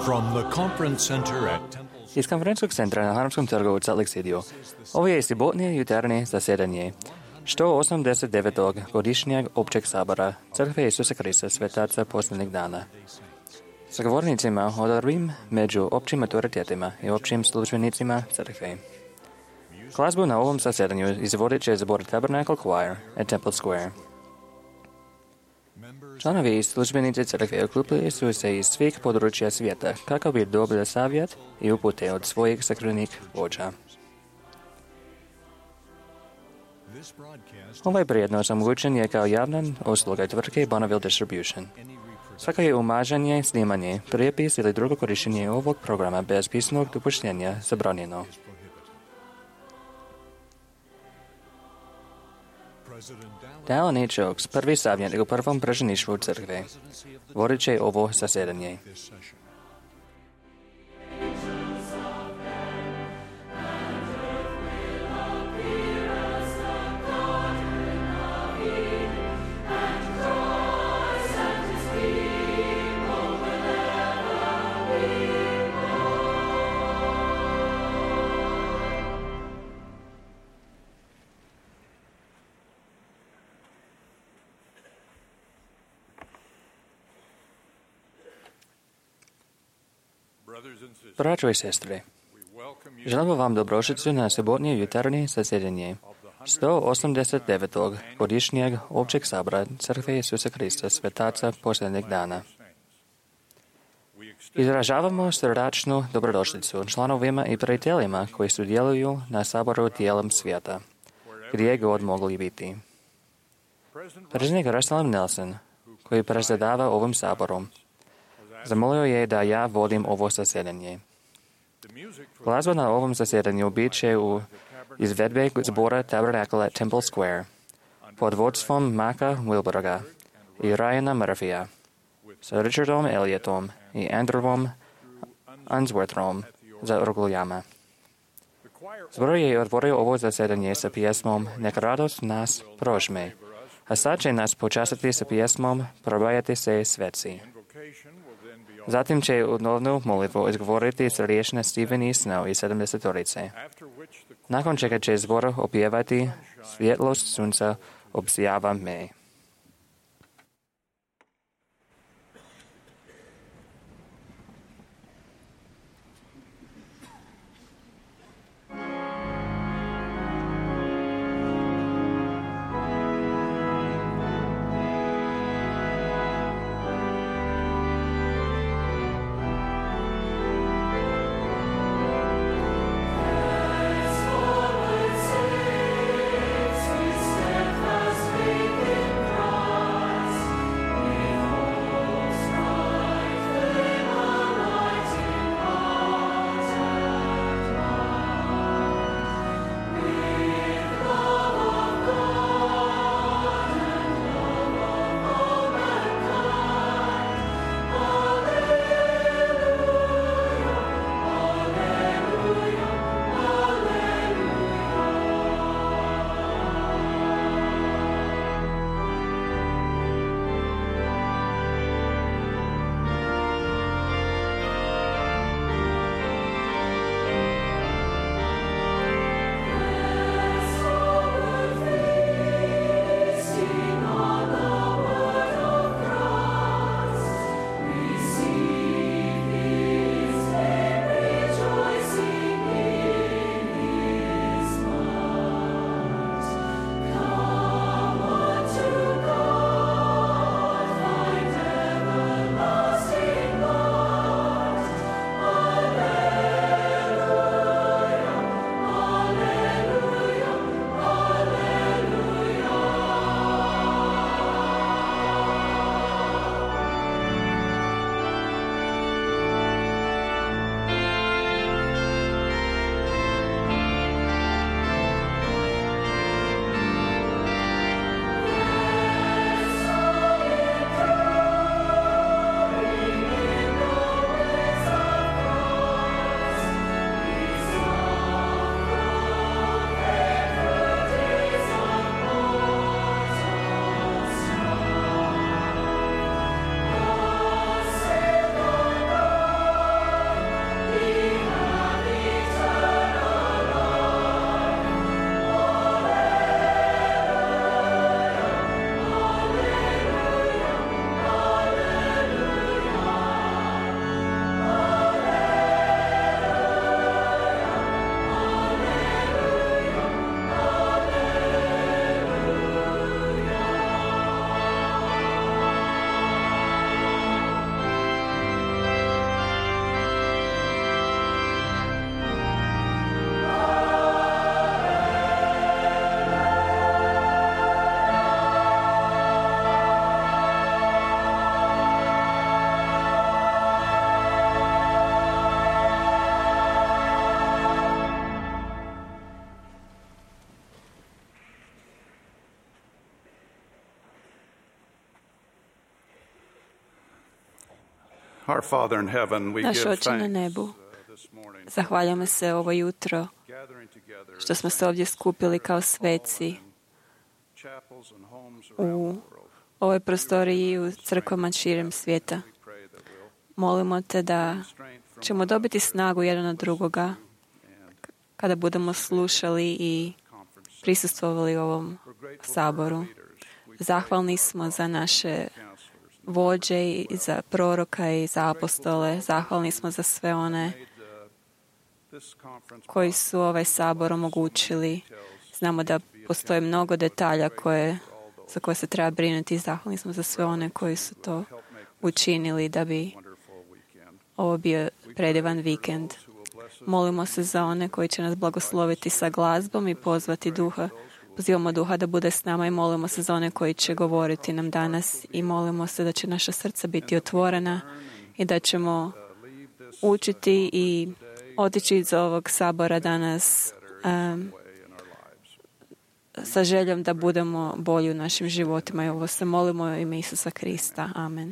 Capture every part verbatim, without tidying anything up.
From the conference center at Temple Из конференц-центра центра на Хармском торговом Салексидио. Ovo je subotnje jutarnje zasedanje. sto osamdeset devetog godišnjeg općeg sabora Crkve Isusa Krista Svetaca posljednjeg dana. Sa govornicima odarbim među općim autoritetima i općim službenicima crkve. Glazbu na ovom zasedanju izvodit će zbor Tabernacle Choir at Temple Square. Članovi i službenici crkve okupili su se iz svih područja svijeta kako bi dobili savjet i upute od svojih sakrinih vođa. Ovaj prijednost omogućen je kao javna usluga tvrtke Bonneville Distribution. Svako je umažanje, snimanje, prijepis ili drugo korištenje ovog programa bez pisnog dopuštenja zabranjeno. Dallin H. Oaks, prvi savjetnik u prvom predsjedništvu crkve, vodit će ovo zasedanje. Braćo i sestre, želimo vam dobrodošlicu na subotnje jutarnje zasedanje sto osamdeset devetog godišnjeg općeg sabora Crkve Isusa Krista Svetaca posljednjeg dana. Izražavamo srdačnu dobrodošlicu članovima i prijateljima koji sudjeluju na saboru dijelom svijeta, gdje god mogli biti. Predsjednik Russell Nelson, koji predsjedava ovim saborom, zamolio je da ja vodim ovo zasedanje. Glazba na ovom zasedanju bit će u izvedbe zbora Tabernacle at Temple Square pod vodstvom Maka Wilberga i Ryana Murphya sa Richardom Elliotom i Andrewom Unsworthom za orguljama. Zbor je otvorio ovo zasedanje sa pjesmom Nek radost nas prožme, a sad će nas počastiti sa pjesmom Probajate se sveci. Zatim će udnovnu molitvu izgovoriti srdečne Stephen E. Snow i sedamdesetorice. Nakon čega će zbor opjevati Svjetlost sunca obsijava me. Steadfast faith in Our Father in heaven, we Naš give Oče na thanks nebu, uh, this morning zahvaljujemo se ovo jutro gathering together što smo se ovdje skupili kao sveci chapels and homes u around the world. ovoj prostoriji i u crkvama širom svijeta. We pray that we'll Molimo te da strength from ćemo dobiti snagu jedan od drugoga kada budemo slušali i conference. prisustvovali ovom We're grateful saboru. for our leaders. We Zahvalni smo za naše counselors vođe i za proroka i za apostole. Zahvalni smo za sve one made uh, this conference koji su ovaj sabor omogućili. Znamo da postoje mnogo detalja koje, za koje se treba brinuti i zahvalni smo za sve one koji su to učinili da bi wonderful weekend. ovo bio predivan vikend. Who will bless us Molimo se za one koji će nas blagosloviti sa glazbom i pozvati duha. Pozivamo duha da bude s nama i molimo se za one koji će govoriti nam danas i molimo se da će naša srca biti otvorena i da ćemo leave this učiti i otići iz ovog sabora danas um, way in our lives. sa željom da budemo bolji u našim životima i ovo se molimo u ime Isusa Krista. Amen.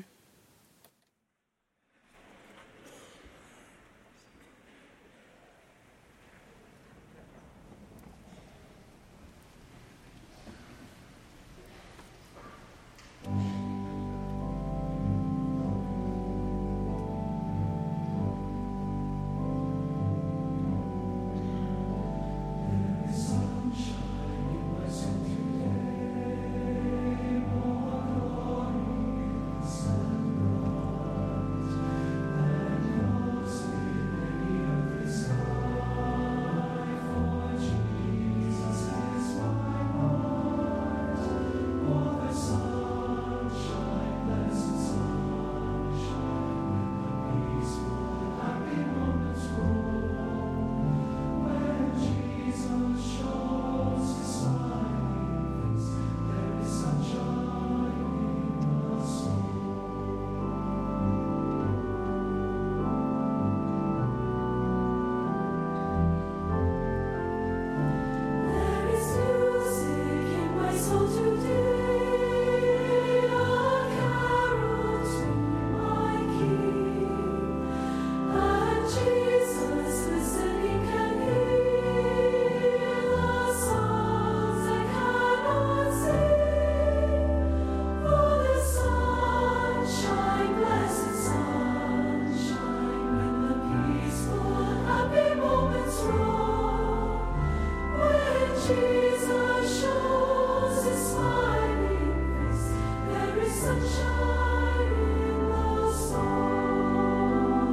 There is music in my soul today, a carol to my King. And Jesus, listening, can hear the songs I cannot sing. For the sunshine, blessed sunshine, when the peaceful, happy moments roll. When Jesus shows His smiling face, there is sunshine in the soul.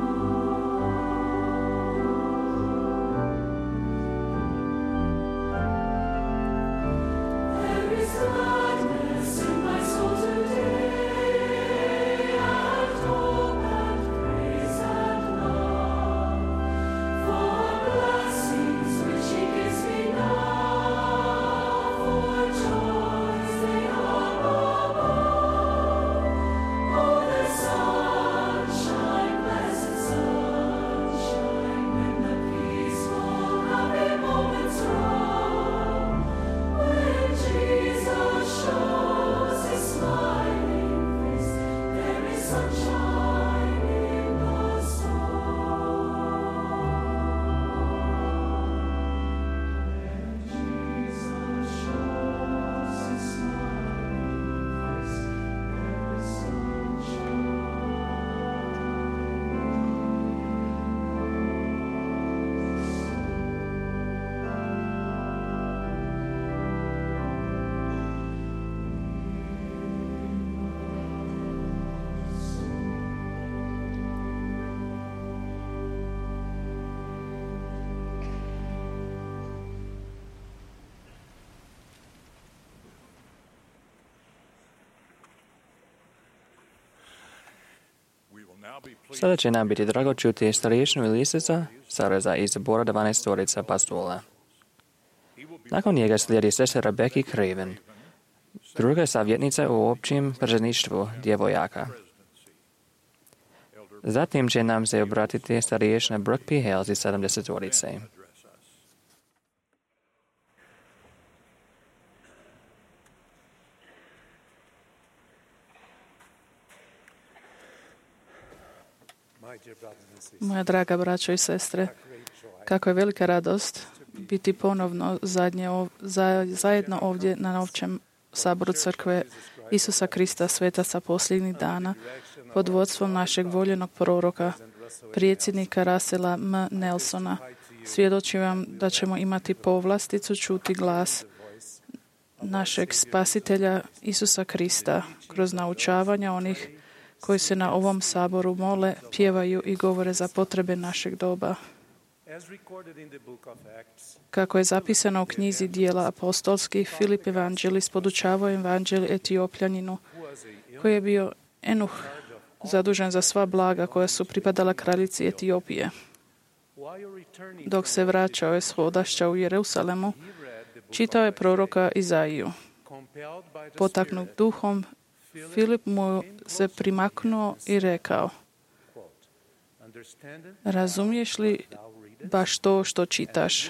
There is gladness in my soul today, and hope and praise and love. For blessings which He gives me now, for joys they are above. Oh, the sunshine, blessed sunshine, when the peaceful, happy moments roll. When Jesus shows His smiling face, there is sunshine in the soul. Jesus shows His smiling face, there is Sada će nam biti drago čuti starješinu Ilisica, Sareza iz zbora dvanaestorica pastula. Nakon njega slijedi sestra Becky Craven, druga savjetnica u općem predsjedništvu djevojaka. Zatim će nam se obratiti starješina Brooke P. Hales iz sedamdesetorice. Moja draga braćo i sestre, kako je velika radost biti ponovno zadnje, ov- za, zajedno ovdje na novčem saboru crkve Isusa Krista, svetaca posljednjih dana, pod vodstvom našeg voljenog proroka, predsjednika Russella M. Nelsona. Svjedočim vam da ćemo imati povlasticu čuti glas našeg spasitelja Isusa Krista kroz naučavanja onih koji se na ovom saboru mole, pjevaju i govore za potrebe našeg doba. Kako je zapisano u knjizi dijela apostolskih, Filip evanđelist podučavao evanđelje Etiopljaninu, koji je bio Enuh, zadužen za sva blaga koja su pripadala kraljici Etiopije. Dok se vraćao je s hodašća u Jerusalemu, čitao je proroka Izaiju. Potaknut duhom, Filip mu se primaknuo i rekao: razumiješ li baš to što čitaš?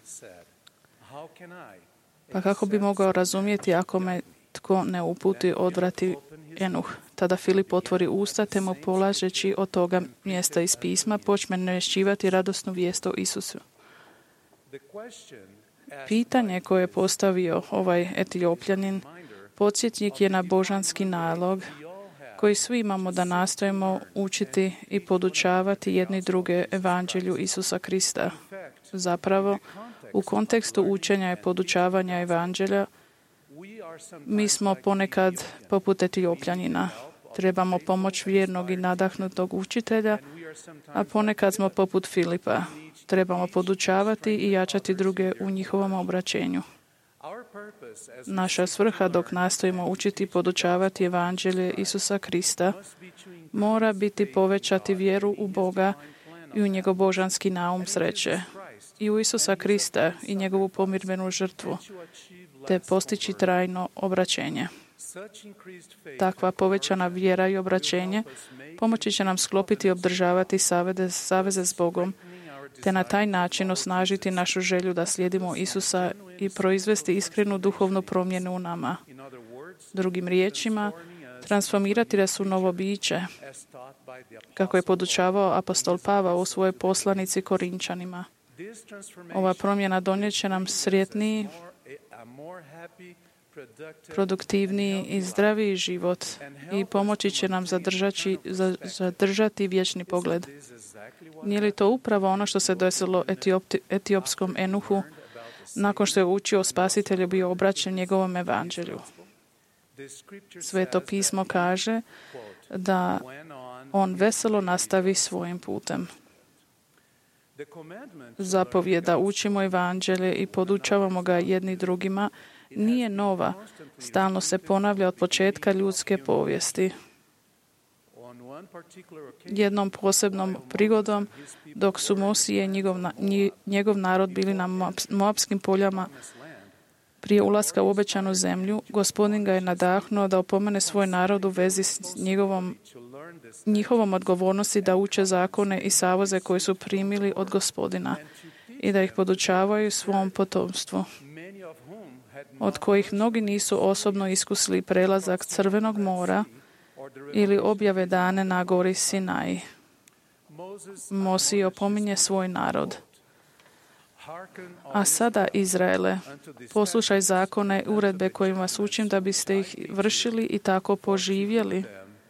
Pa kako bi mogao razumjeti ako me tko ne uputi, odvrati Enuh. Tada Filip otvori usta te mu polažeći od toga mjesta iz pisma počne navješćivati radosnu vijest o Isusu. Pitanje koje je postavio ovaj Etiopljanin podsjetnik je na božanski nalog koji svi imamo da nastojimo učiti i podučavati jedni druge evanđelju Isusa Krista. Zapravo, u kontekstu učenja i podučavanja evanđelja mi smo ponekad poput Etiopljanina. Trebamo pomoć vjernog i nadahnutog učitelja, a ponekad smo poput Filipa. Trebamo podučavati i jačati druge u njihovom obraćenju. Naša svrha dok nastojimo učiti i podučavati evanđelje Isusa Krista mora biti povećati vjeru u Boga i u njegov božanski naum sreće, i u Isusa Krista i njegovu pomirbenu žrtvu, te postići trajno obraćenje. Takva povećana vjera i obraćenje pomoći će nam sklopiti i obdržavati saveze, saveze s Bogom, te na taj način osnažiti našu želju da slijedimo Isusa i proizvesti iskrenu duhovnu promjenu u nama. Drugim riječima, transformirati nas u novo biće, kako je podučavao apostol Pavao u svojoj poslanici Korinčanima. Ova promjena donijet će nam sretniji, produktivniji i zdraviji život i pomoći će nam zadržati, zadržati vječni pogled. Nije li to upravo ono što se desilo Etiopti, etiopskom Enuhu nakon što je učio o Spasitelju bio obraćen njegovom evanđelju? Sveto pismo kaže da on veselo nastavi svojim putem. Zapovjed da učimo evanđelje i podučavamo ga jedni drugima nije nova, stalno se ponavlja od početka ljudske povijesti. Jednom posebnom prigodom, dok su Mosije i njegov, njegov narod bili na Moabskim poljama prije ulaska u obećanu zemlju, Gospodin ga je nadahnuo da opomene svoj narod u vezi s njegovom, njihovom odgovornosti da uče zakone i saveze koje su primili od Gospodina i da ih podučavaju svom potomstvu, od kojih mnogi nisu osobno iskusili prelazak Crvenog mora ili objave dane na gori Sinaji. Mosije opominje svoj narod: a sada, Izraele, poslušaj zakone i uredbe kojima vas učim da biste ih vršili i tako poživjeli,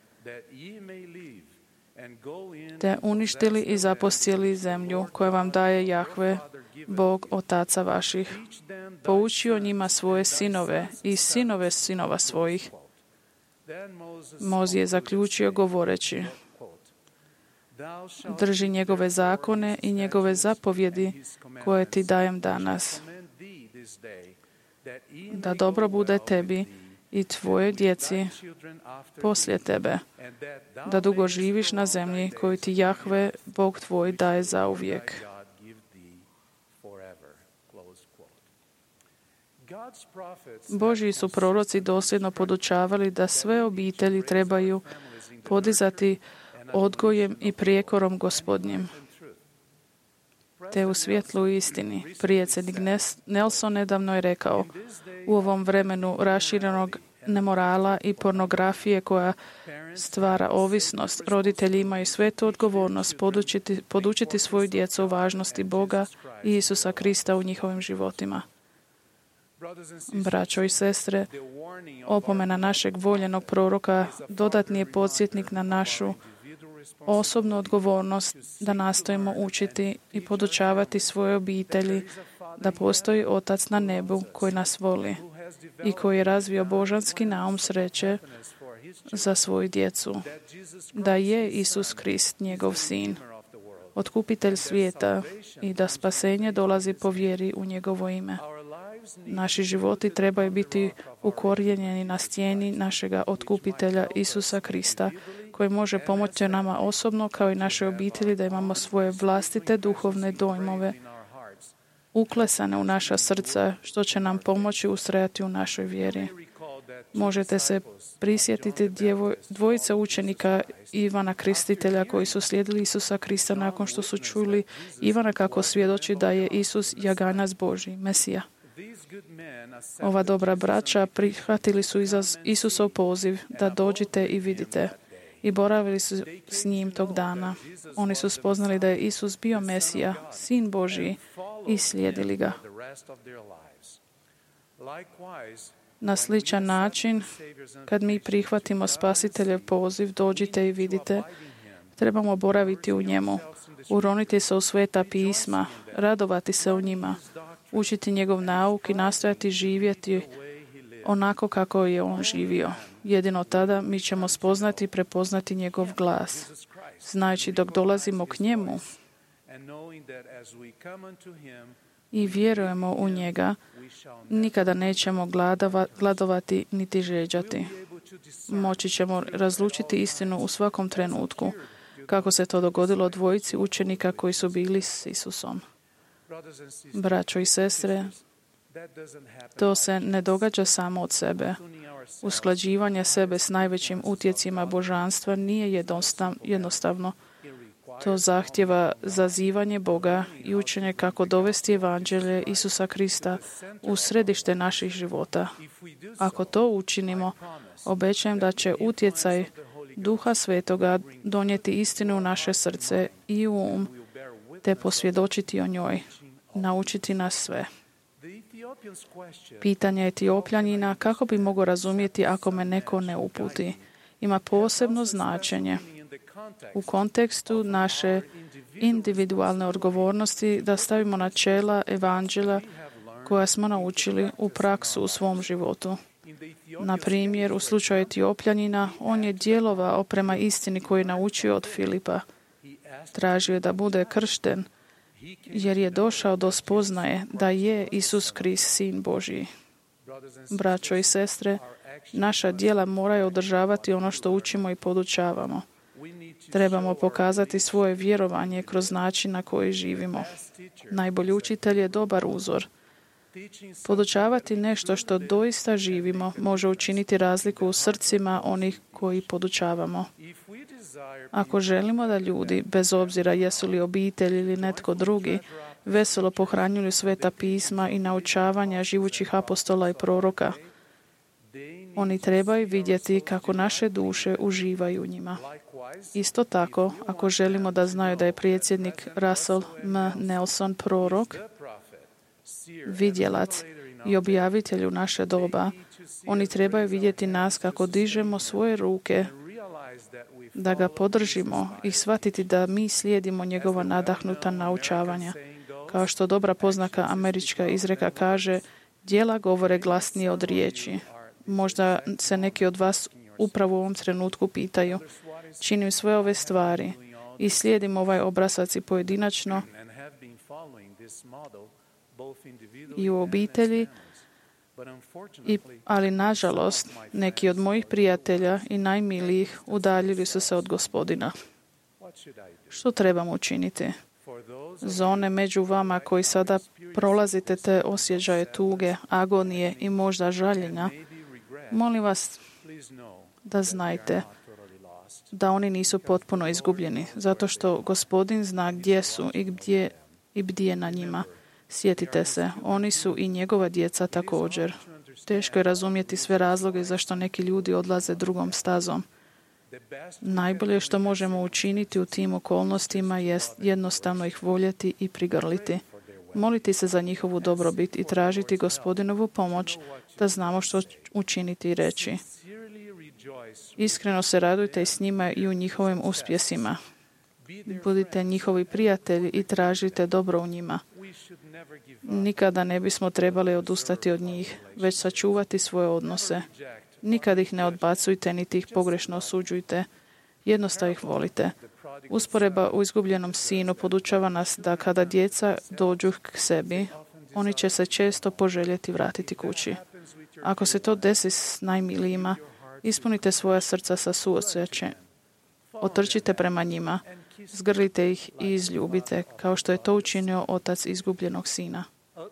te uništili i zapostjeli zemlju koju vam daje Jahve, Bog otaca vaših. Poučio njima svoje sinove i sinove sinova svojih. Mozije je zaključio govoreći: drži njegove zakone i njegove zapovjedi koje ti dajem danas, da dobro bude tebi i tvoje djeci poslije tebe, da dugo živiš na zemlji koju ti Jahve, Bog tvoj, daje zauvijek. Božji su proroci dosljedno podučavali da sve obitelji trebaju podizati odgojem i prijekorom Gospodnjim, te u svjetlu istini. Predsjednik Nelson nedavno je rekao: u ovom vremenu raširenog nemorala i pornografije koja stvara ovisnost. Roditelji imaju svetu odgovornost podučiti, podučiti svoju djecu o važnosti Boga i Isusa Krista u njihovim životima. Braćo i sestre, opomena našeg voljenog proroka dodatni je podsjetnik na našu osobnu odgovornost da nastojimo učiti i podučavati svoje obitelji da postoji Otac na nebu koji nas voli i koji je razvio božanski naum sreće za svoju djecu, da je Isus Krist njegov sin, otkupitelj svijeta i da spasenje dolazi po vjeri u njegovo ime. Naši životi trebaju biti ukorijenjeni na stijeni našega otkupitelja Isusa Krista, koji može pomoći nama osobno kao i našoj obitelji da imamo svoje vlastite duhovne dojmove uklesane u naša srca, što će nam pomoći ustrajati u našoj vjeri. Možete se prisjetiti djevoj, dvojica učenika Ivana Krstitelja koji su slijedili Isusa Krista nakon što su čuli Ivana kako svjedoči da je Isus Jaganac Božji, Mesija. Ova dobra braća prihvatili su Isusov poziv da dođite i vidite i boravili su s njim tog dana. Oni su spoznali da je Isus bio Mesija, Sin Božji i slijedili ga. Na sličan način, kad mi prihvatimo Spasiteljev poziv, dođite i vidite, trebamo boraviti u njemu, uroniti se u sveta pisma, radovati se u njima, učiti njegov nauk i nastojati živjeti onako kako je on živio. Jedino tada mi ćemo spoznati i prepoznati njegov glas. Znajući dok dolazimo k njemu i vjerujemo u njega, nikada nećemo gladova, gladovati niti žeđati. Moći ćemo razlučiti istinu u svakom trenutku, kako se to dogodilo dvojici učenika koji su bili s Isusom. Braćo i sestre, to se ne događa samo od sebe. Usklađivanje sebe s najvećim utjecima božanstva nije jednostavno. To zahtjeva zazivanje Boga i učenje kako dovesti evanđelje Isusa Krista u središte naših života. Ako to učinimo, obećajem da će utjecaj Duha Svetoga donijeti istinu u naše srce i u um, te posvjedočiti o njoj, naučiti nas sve. Pitanje Etiopljanina kako bi mogao razumjeti ako me neko ne uputi ima posebno značenje u kontekstu naše individualne odgovornosti da stavimo načela evanđelja koja smo naučili u praksu u svom životu. Na primjer, u slučaju Etiopljanina, on je djelovao prema istini koju je naučio od Filipa. Tražio je da bude kršten, jer je došao do spoznaje da je Isus Krist, Sin Božji. Braćo i sestre, naša djela moraju održavati ono što učimo i podučavamo. Trebamo pokazati svoje vjerovanje kroz način na koji živimo. Najbolji učitelj je dobar uzor. Podučavati nešto što doista živimo može učiniti razliku u srcima onih koji podučavamo. Ako želimo da ljudi, bez obzira jesu li obitelj ili netko drugi, veselo pohranjuju sveta pisma i naučavanja živućih apostola i proroka, oni trebaju vidjeti kako naše duše uživaju u njima. Isto tako, ako želimo da znaju da je predsjednik Russell M. Nelson prorok, vidjelac i objavitelj u naše doba, oni trebaju vidjeti nas kako dižemo svoje ruke da ga podržimo i shvatiti da mi slijedimo njegova nadahnuta naučavanja. Kao što dobra poznaka američka izreka kaže, djela govore glasnije od riječi. Možda se neki od vas upravo u ovom trenutku pitaju, činim sve ove stvari i slijedim ovaj obrazac i pojedinačno i u obitelji, I, ali nažalost neki od mojih prijatelja i najmilijih udaljili su se od Gospodina. Što trebamo učiniti? Za one među vama koji sada prolazite te osjećaje tuge, agonije i možda žaljenja, molim vas da znajte da oni nisu potpuno izgubljeni, zato što Gospodin zna gdje su i gdje i bdije na njima. Sjetite se, oni su i njegova djeca također. Teško je razumjeti sve razloge zašto neki ljudi odlaze drugom stazom. Najbolje što možemo učiniti u tim okolnostima jest jednostavno ih voljeti i prigrliti. Moliti se za njihovu dobrobit i tražiti Gospodinovu pomoć da znamo što učiniti i reći. Iskreno se radujte s njima i u njihovim uspjesima. Budite njihovi prijatelji i tražite dobro u njima. Nikada ne bismo trebali odustati od njih, već sačuvati svoje odnose. Nikad ih ne odbacujte, niti ih pogrešno osuđujte. Jednostavno ih volite. Usporedba u izgubljenom sinu podučava nas da kada djeca dođu k sebi, oni će se često poželjeti vratiti kući. Ako se to desi s najmilijima, ispunite svoja srca sa suosjećajem. Otrčite prema njima, zgrlite ih i izljubite, kao što je to učinio otac izgubljenog sina.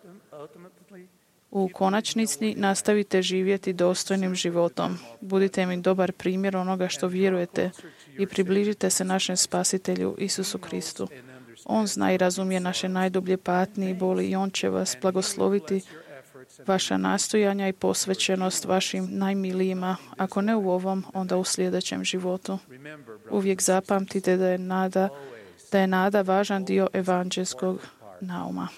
U konačnici nastavite živjeti dostojnim životom. Budite mi dobar primjer onoga što vjerujete i približite se našem spasitelju Isusu Kristu. On zna i razumije naše najdublje patnje i boli i on će vas blagosloviti vaša nastojanja i posvećenost vašim najmilijima, ako ne u ovom, onda u sljedećem životu. Uvijek zapamtite da je nada, da je nada važan dio evanđelskog nauma.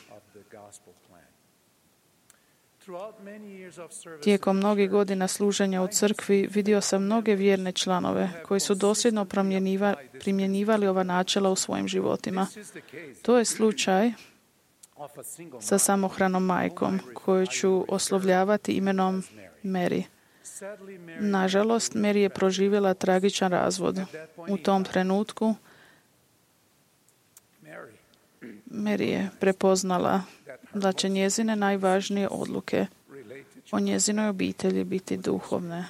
Tijekom mnogih godina služenja u crkvi vidio sam mnoge vjerne članove koji su dosljedno primjenjivali ova načela u svojim životima. To je slučaj sa samohranom majkom, koju ću oslovljavati imenom Mary. Nažalost, Mary je proživjela tragičan razvod. U tom trenutku Mary je prepoznala da će njezine najvažnije odluke o njezinoj obitelji biti duhovne.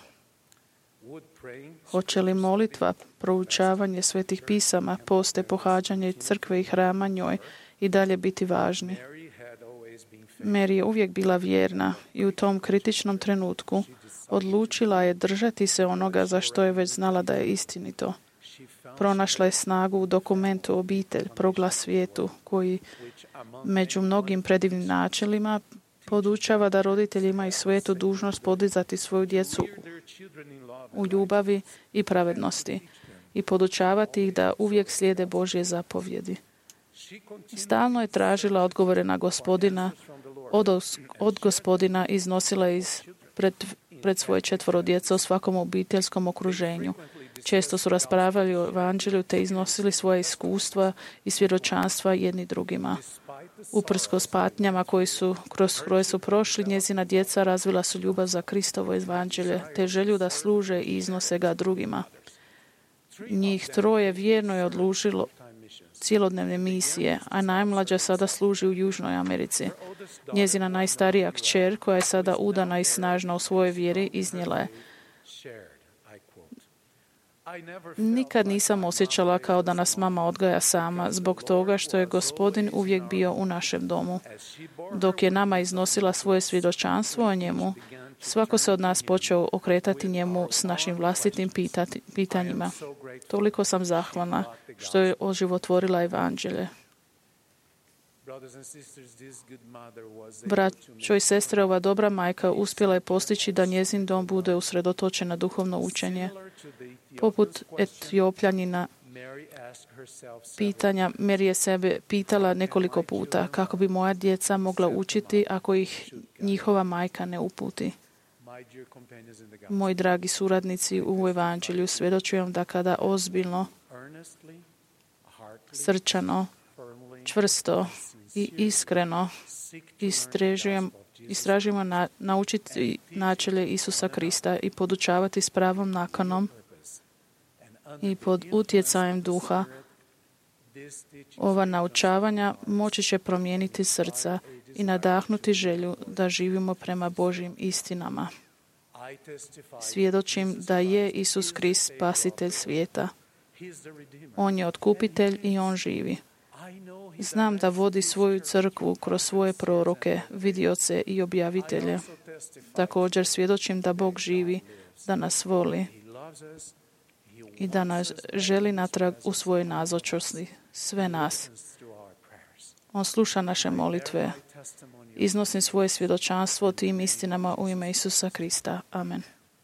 Hoće li molitva, proučavanje svetih pisama, poste, pohađanje crkve i hrama njoj i dalje biti važni? Mary je uvijek bila vjerna i u tom kritičnom trenutku odlučila je držati se onoga za što je već znala da je istinito. Pronašla je snagu u dokumentu Obitelj, proglas svijetu, koji među mnogim predivnim načelima podučava da roditelji imaju svetu dužnost podizati svoju djecu u ljubavi i pravednosti i podučavati ih da uvijek slijede Božje zapovjedi. Stalno je tražila odgovore na Gospodina, od, od Gospodina iznosila iz pred, pred svoje četvoro djece u svakom obiteljskom okruženju. Često su raspravljali o evanđelju te iznosili svoje iskustva i svjedočanstva jedni drugima. Uprkos patnjama koji su kroz koje su prošli, njezina djeca razvila su ljubav za Kristovo evanđelje te želju da služe i iznose ga drugima. Njih troje vjerno je odlučilo cjelodnevne misije, a najmlađa sada služi u Južnoj Americi. Njezina najstarija kćer, koja je sada udana i snažna u svojoj vjeri, iznijela je: nikad nisam osjećala kao da nas mama odgaja sama, zbog toga što je Gospodin uvijek bio u našem domu. Dok je nama iznosila svoje svjedočanstvo o njemu, svako se od nas počeo okretati njemu s našim vlastitim pitati, pitanjima. Toliko sam zahvalna što je oživotvorila evanđelje. Braćo i sestre, ova dobra majka uspjela je postići da njezin dom bude usredotočen na duhovno učenje. Poput Etiopljanina pitanja, Mary je sebe pitala nekoliko puta kako bi moja djeca mogla učiti ako ih njihova majka ne uputi. Moji dragi suradnici u evanđelju, svjedočujem da kada ozbiljno, srčano, čvrsto i iskreno istražujemo istražujemo na, naučiti načelje Isusa Krista i podučavati s pravom nakanom i pod utjecajem duha, ova naučavanja moći će promijeniti srca i nadahnuti želju da živimo prema Božjim istinama. Svjedočim da je Isus Krist spasitelj svijeta. On je otkupitelj i on živi. Znam da vodi svoju crkvu kroz svoje proroke, vidioce i objavitelje. Također svjedočim da Bog živi, da nas voli i da nas želi natrag u svojoj nazočnosti, sve nas. On sluša naše molitve iznosim svoje svjedočanstvo o tim istinama u ime Isusa Krista. Amen.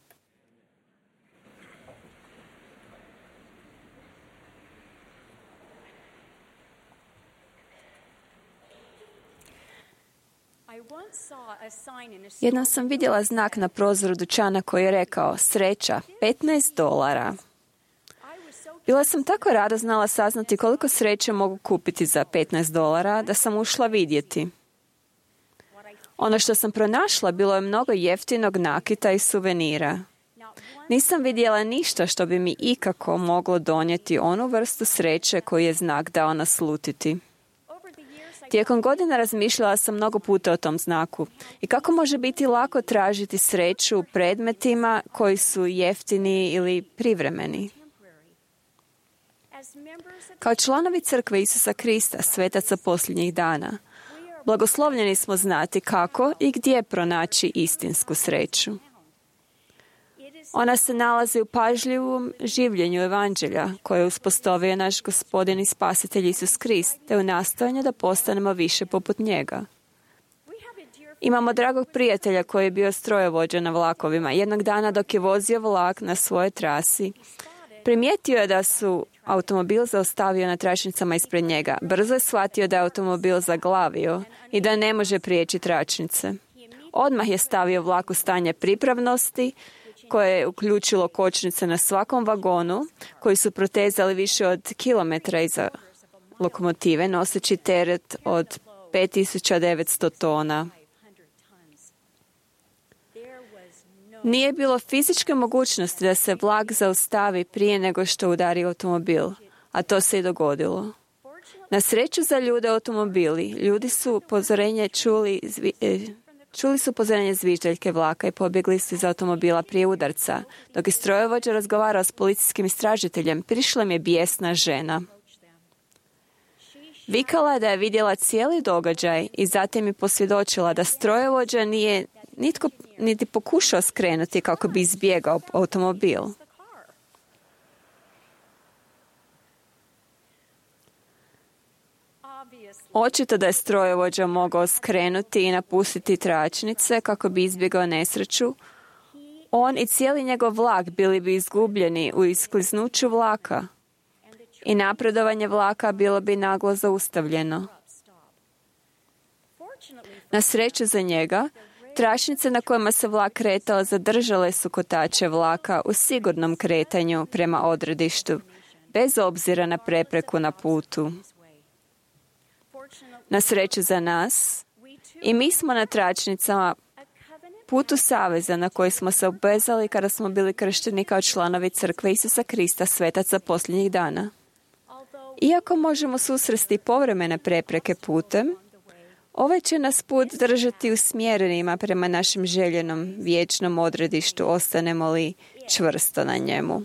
Jednom sam vidjela znak na prozoru dućana koji je rekao sreća, petnaest dolara. Bila sam tako rado znala saznati koliko sreće mogu kupiti za petnaest dolara da sam ušla vidjeti. Ono što sam pronašla bilo je mnogo jeftinog nakita i suvenira. Nisam vidjela ništa što bi mi ikako moglo donijeti onu vrstu sreće koju je znak dao naslutiti. Tijekom godina razmišljala sam mnogo puta o tom znaku i kako može biti lako tražiti sreću u predmetima koji su jeftini ili privremeni. Kao članovi crkve Isusa Krista, svetaca posljednjih dana, blagoslovljeni smo znati kako i gdje pronaći istinsku sreću. Ona se nalazi u pažljivom življenju evanđelja koje je uspostavio naš Gospodin i Spasitelj Isus Krist, te u nastojanju da postanemo više poput njega. Imamo dragog prijatelja koji je bio strojovođa na vlakovima. Jednog dana dok je vozio vlak na svojoj trasi, primijetio je da su automobil zaustavio na tračnicama ispred njega. Brzo je shvatio da je automobil zaglavio i da ne može prijeći tračnice. Odmah je stavio vlak u stanje pripravnosti, koje je uključilo kočnice na svakom vagonu, koji su protezali više od kilometra iza lokomotive, noseći teret od pet tisuća devetsto tona. Nije bilo fizičke mogućnosti da se vlak zaustavi prije nego što udari automobil, a to se i dogodilo. Na sreću za ljude automobili, ljudi su upozorenje čuli, zvi, eh, čuli su upozorenje zviždaljke vlaka i pobjegli su iz automobila prije udarca. Dok je strojovođa razgovarao s policijskim istražiteljem, prišla im je bijesna žena. Vikala je da je vidjela cijeli događaj i zatim je posvjedočila da strojovođa nije nitko niti pokušao skrenuti kako bi izbjegao automobil. Očito da je strojovođa mogao skrenuti i napustiti tračnice kako bi izbjegao nesreću. On i cijeli njegov vlak bili bi izgubljeni u iskliznuću vlaka i napredovanje vlaka bilo bi naglo zaustavljeno. Na sreću za njega, tračnice na kojima se vlak kretao zadržale su kotače vlaka u sigurnom kretanju prema odredištu, bez obzira na prepreku na putu. Na sreću za nas, i mi smo na tračnicama putu saveza na koji smo se obvezali kada smo bili kršteni kao članovi crkve Isusa Krista, svetaca posljednjih dana. Iako možemo susresti povremene prepreke putem, ovaj će nas put držati usmjerenima prema našem željenom vječnom odredištu, ostanemo li čvrsto na njemu.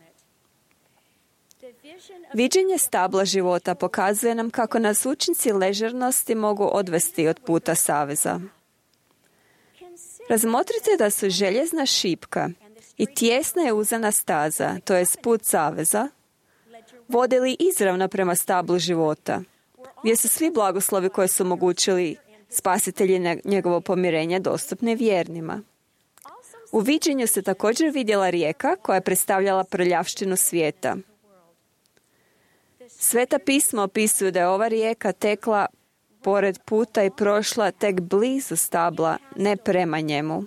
Viđenje stabla života pokazuje nam kako nas učinci ležernosti mogu odvesti od puta saveza. Razmotrite da su željezna šipka i tijesna je uzana staza, to je put saveza, vodili izravno prema stablu života, gdje su svi blagoslovi koje su omogućili spasitelji njegovo pomirenje dostupne vjernima. U viđenju se također vidjela rijeka koja je predstavljala prljavštinu svijeta. Sveta pisma opisuju da je ova rijeka tekla pored puta i prošla tek blizu stabla, ne prema njemu.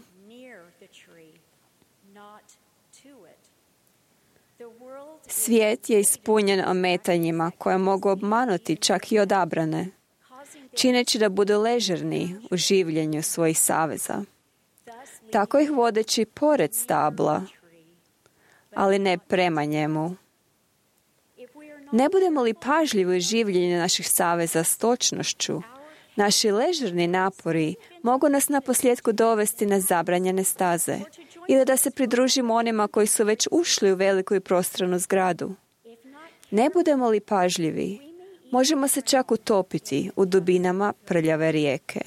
Svijet je ispunjen ometanjima koje mogu obmanuti čak i odabrane, čineći da budu ležerni u življenju svojih saveza. Tako ih vodeći pored stabla, ali ne prema njemu. Ne budemo li pažljivi u življenju naših saveza s točnošću, naši ležerni napori mogu nas na posljedku dovesti na zabranjene staze ili da se pridružimo onima koji su već ušli u veliku i prostranu zgradu. Ne budemo li pažljivi, možemo se čak utopiti u dubinama prljave rijeke.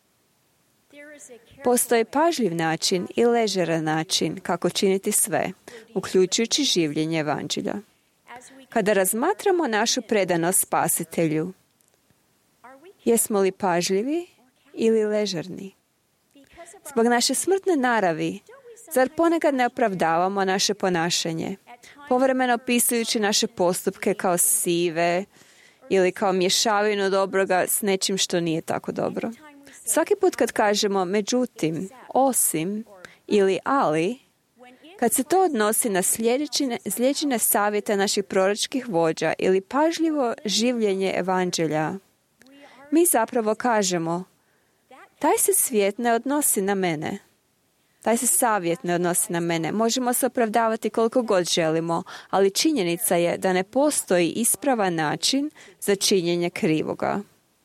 Postoji pažljiv način i ležeran način kako činiti sve, uključujući življenje evanđelja. Kada razmatramo našu predanost Spasitelju, jesmo li pažljivi ili ležerni? Zbog naše smrtne naravi, zar ponekad ne opravdavamo naše ponašanje, povremeno opisujući naše postupke kao sive ili kao mješavinu dobroga s nečim što nije tako dobro? Svaki put kad kažemo međutim, osim ili ali, kad se to odnosi na slijeđene savjete naših proročkih vođa ili pažljivo življenje evanđelja, mi zapravo kažemo, taj se svijet ne odnosi na mene. Taj se savjet ne odnosi na mene. Možemo se opravdavati koliko god želimo, ali činjenica je da ne postoji ispravan način za činjenje krivoga.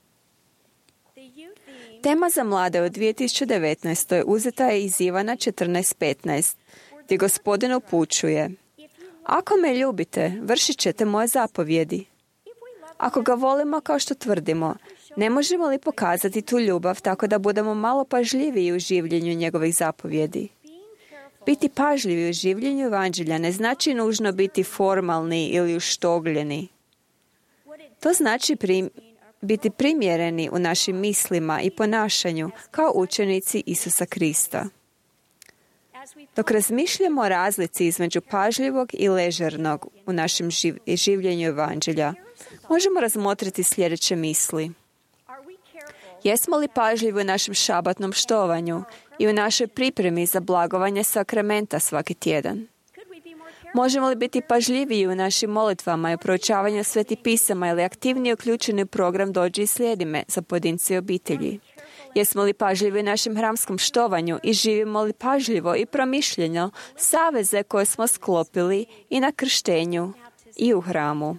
Tema za mlade u dvije tisuće devetnaestoj uzeta je iz Ivana četrnaest petnaest, gdje Gospodin upućuje: ako me ljubite, vršit ćete moje zapovjedi. Ako ga volimo kao što tvrdimo, ne možemo li pokazati tu ljubav tako da budemo malo pažljiviji u življenju njegovih zapovjedi? Biti pažljivi u življenju evanđelja ne znači nužno biti formalni ili uštogljeni. To znači prim, biti primjereni u našim mislima i ponašanju kao učenici Isusa Krista. Dok razmišljamo o razlici između pažljivog i ležernog u našem živ, življenju evanđelja, možemo razmotriti sljedeće misli. Jesmo li pažljivi u našem šabatnom štovanju i u našoj pripremi za blagovanje sakramenta svaki tjedan? Možemo li biti pažljiviji u našim molitvama i u proučavanju svetih pisama ili aktivnije uključeni u program Dođi i slijedi me za pojedince i obitelji? Jesmo li pažljivi u našem hramskom štovanju i živimo li pažljivo i promišljeno saveze koje smo sklopili i na krštenju i u hramu?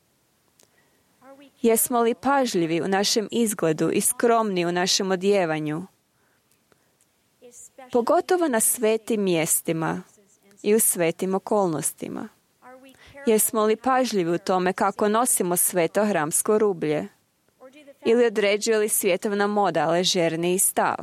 Jesmo li pažljivi u našem izgledu i skromni u našem odjevanju? Pogotovo na svetim mjestima i u svetim okolnostima. Jesmo li pažljivi u tome kako nosimo sveto hramsko rublje? Ili određuje li svjetovna moda ležerniji stav?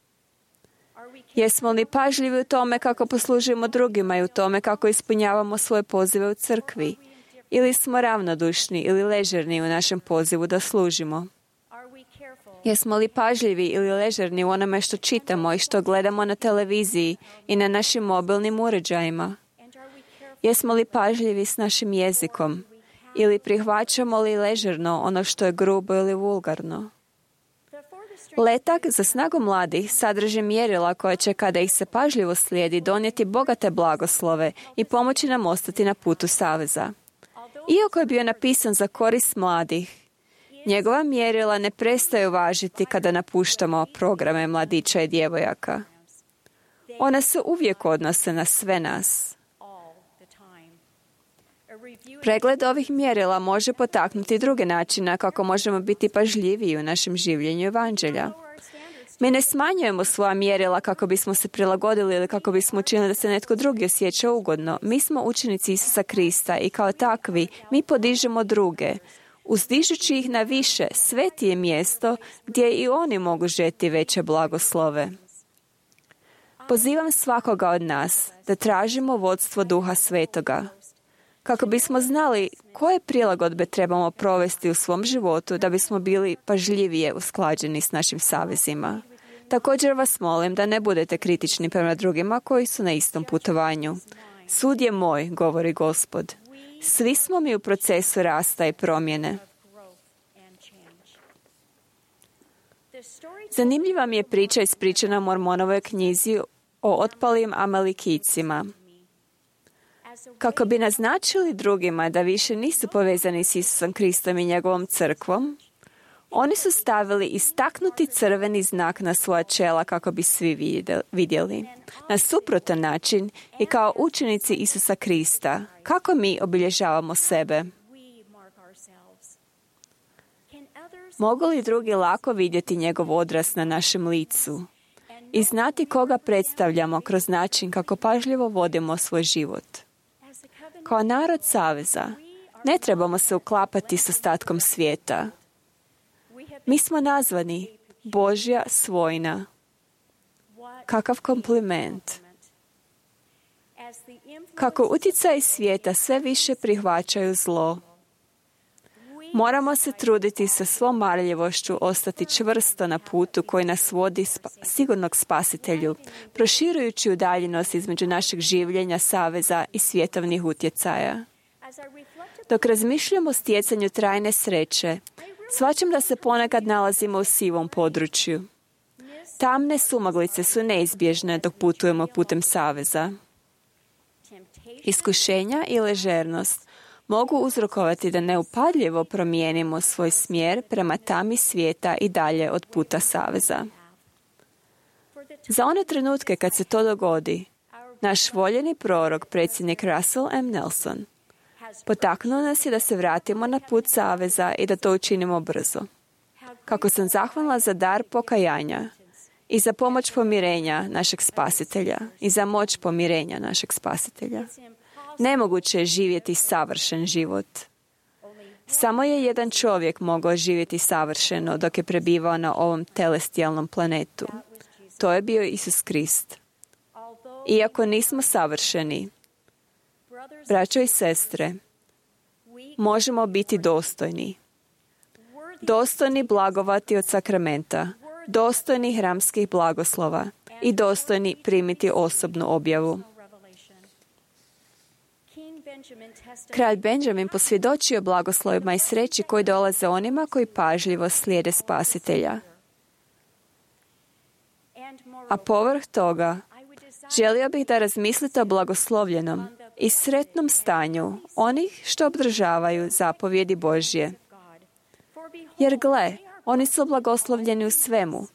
Jesmo li pažljivi u tome kako poslužujemo drugima i u tome kako ispunjavamo svoje pozive u crkvi? Ili smo ravnodušni ili ležerni u našem pozivu da služimo? Jesmo li pažljivi ili ležerni u onome što čitamo i što gledamo na televiziji i na našim mobilnim uređajima? Jesmo li pažljivi s našim jezikom ili prihvaćamo li ležerno ono što je grubo ili vulgarno? Letak za snagu mladih sadrži mjerila koja će, kada ih se pažljivo slijedi, donijeti bogate blagoslove i pomoći nam ostati na putu saveza. Iako je bio napisan za korist mladih, njegova mjerila ne prestaju važiti kada napuštamo programe mladića i djevojaka. Ona se uvijek odnose na sve nas. Pregled ovih mjerila može potaknuti druge načine kako možemo biti pažljiviji u našem življenju evanđelja. Mi ne smanjujemo svoja mjerila kako bismo se prilagodili ili kako bismo učinili da se netko drugi osjeća ugodno. Mi smo učenici Isusa Krista i kao takvi mi podižemo druge, uzdižući ih na više, sveti je mjesto gdje i oni mogu žeti veće blagoslove. Pozivam svakoga od nas da tražimo vodstvo Duha Svetoga, kako bismo znali koje prilagodbe trebamo provesti u svom životu da bismo bili pažljivije usklađeni s našim savezima. Također vas molim da ne budete kritični prema drugima koji su na istom putovanju. Sud je moj, govori Gospod. Svi smo mi u procesu rasta i promjene. Zanimljiva mi je priča ispričana u Mormonovoj knjizi o otpalim Amalikijcima. Kako bi naznačili drugima da više nisu povezani s Isusom Kristom i njegovom crkvom, oni su stavili istaknuti crveni znak na svoja čela kako bi svi vidjeli. Na suprotan način i kao učenici Isusa Krista, kako mi obilježavamo sebe? Mogu li drugi lako vidjeti njegov odraz na našem licu i znati koga predstavljamo kroz način kako pažljivo vodimo svoj život? Kao narod saveza, ne trebamo se uklapati s ostatkom svijeta. Mi smo nazvani Božja svojina. Kakav kompliment. Kako utjecaji svijeta sve više prihvaćaju zlo, Moramo se truditi sa svom marljivošću ostati čvrsto na putu koji nas vodi spa, sigurnog spasitelju, proširujući udaljenost između našeg življenja, saveza i svjetovnih utjecaja. Dok razmišljamo o stjecanju trajne sreće, shvaćam da se ponekad nalazimo u sivom području. Tamne sumaglice su neizbježne dok putujemo putem saveza. Iskušenja i ležernost mogu uzrokovati da neupadljivo promijenimo svoj smjer prema tami svijeta i dalje od puta saveza. Za one trenutke kad se to dogodi, naš voljeni prorok, predsjednik Russell M. Nelson, potaknuo nas je da se vratimo na put saveza i da to učinimo brzo. Kako sam zahvalna za dar pokajanja i za pomoć pomirenja našeg spasitelja i za moć pomirenja našeg spasitelja. Nemoguće je živjeti savršen život. Samo je jedan čovjek mogao živjeti savršeno dok je prebivao na ovom telestijalnom planetu. To je bio Isus Krist. Iako nismo savršeni, braćo i sestre, možemo biti dostojni. Dostojni blagovati od sakramenta, dostojni hramskih blagoslova i dostojni primiti osobnu objavu. Kralj Benjamin posvjedočio blagoslovima i sreći koji dolaze onima koji pažljivo slijede spasitelja. A povrh toga, želio bih da razmislite o blagoslovljenom i sretnom stanju onih što obdržavaju zapovjedi Božje. Jer gle, oni su blagoslovljeni u svemu,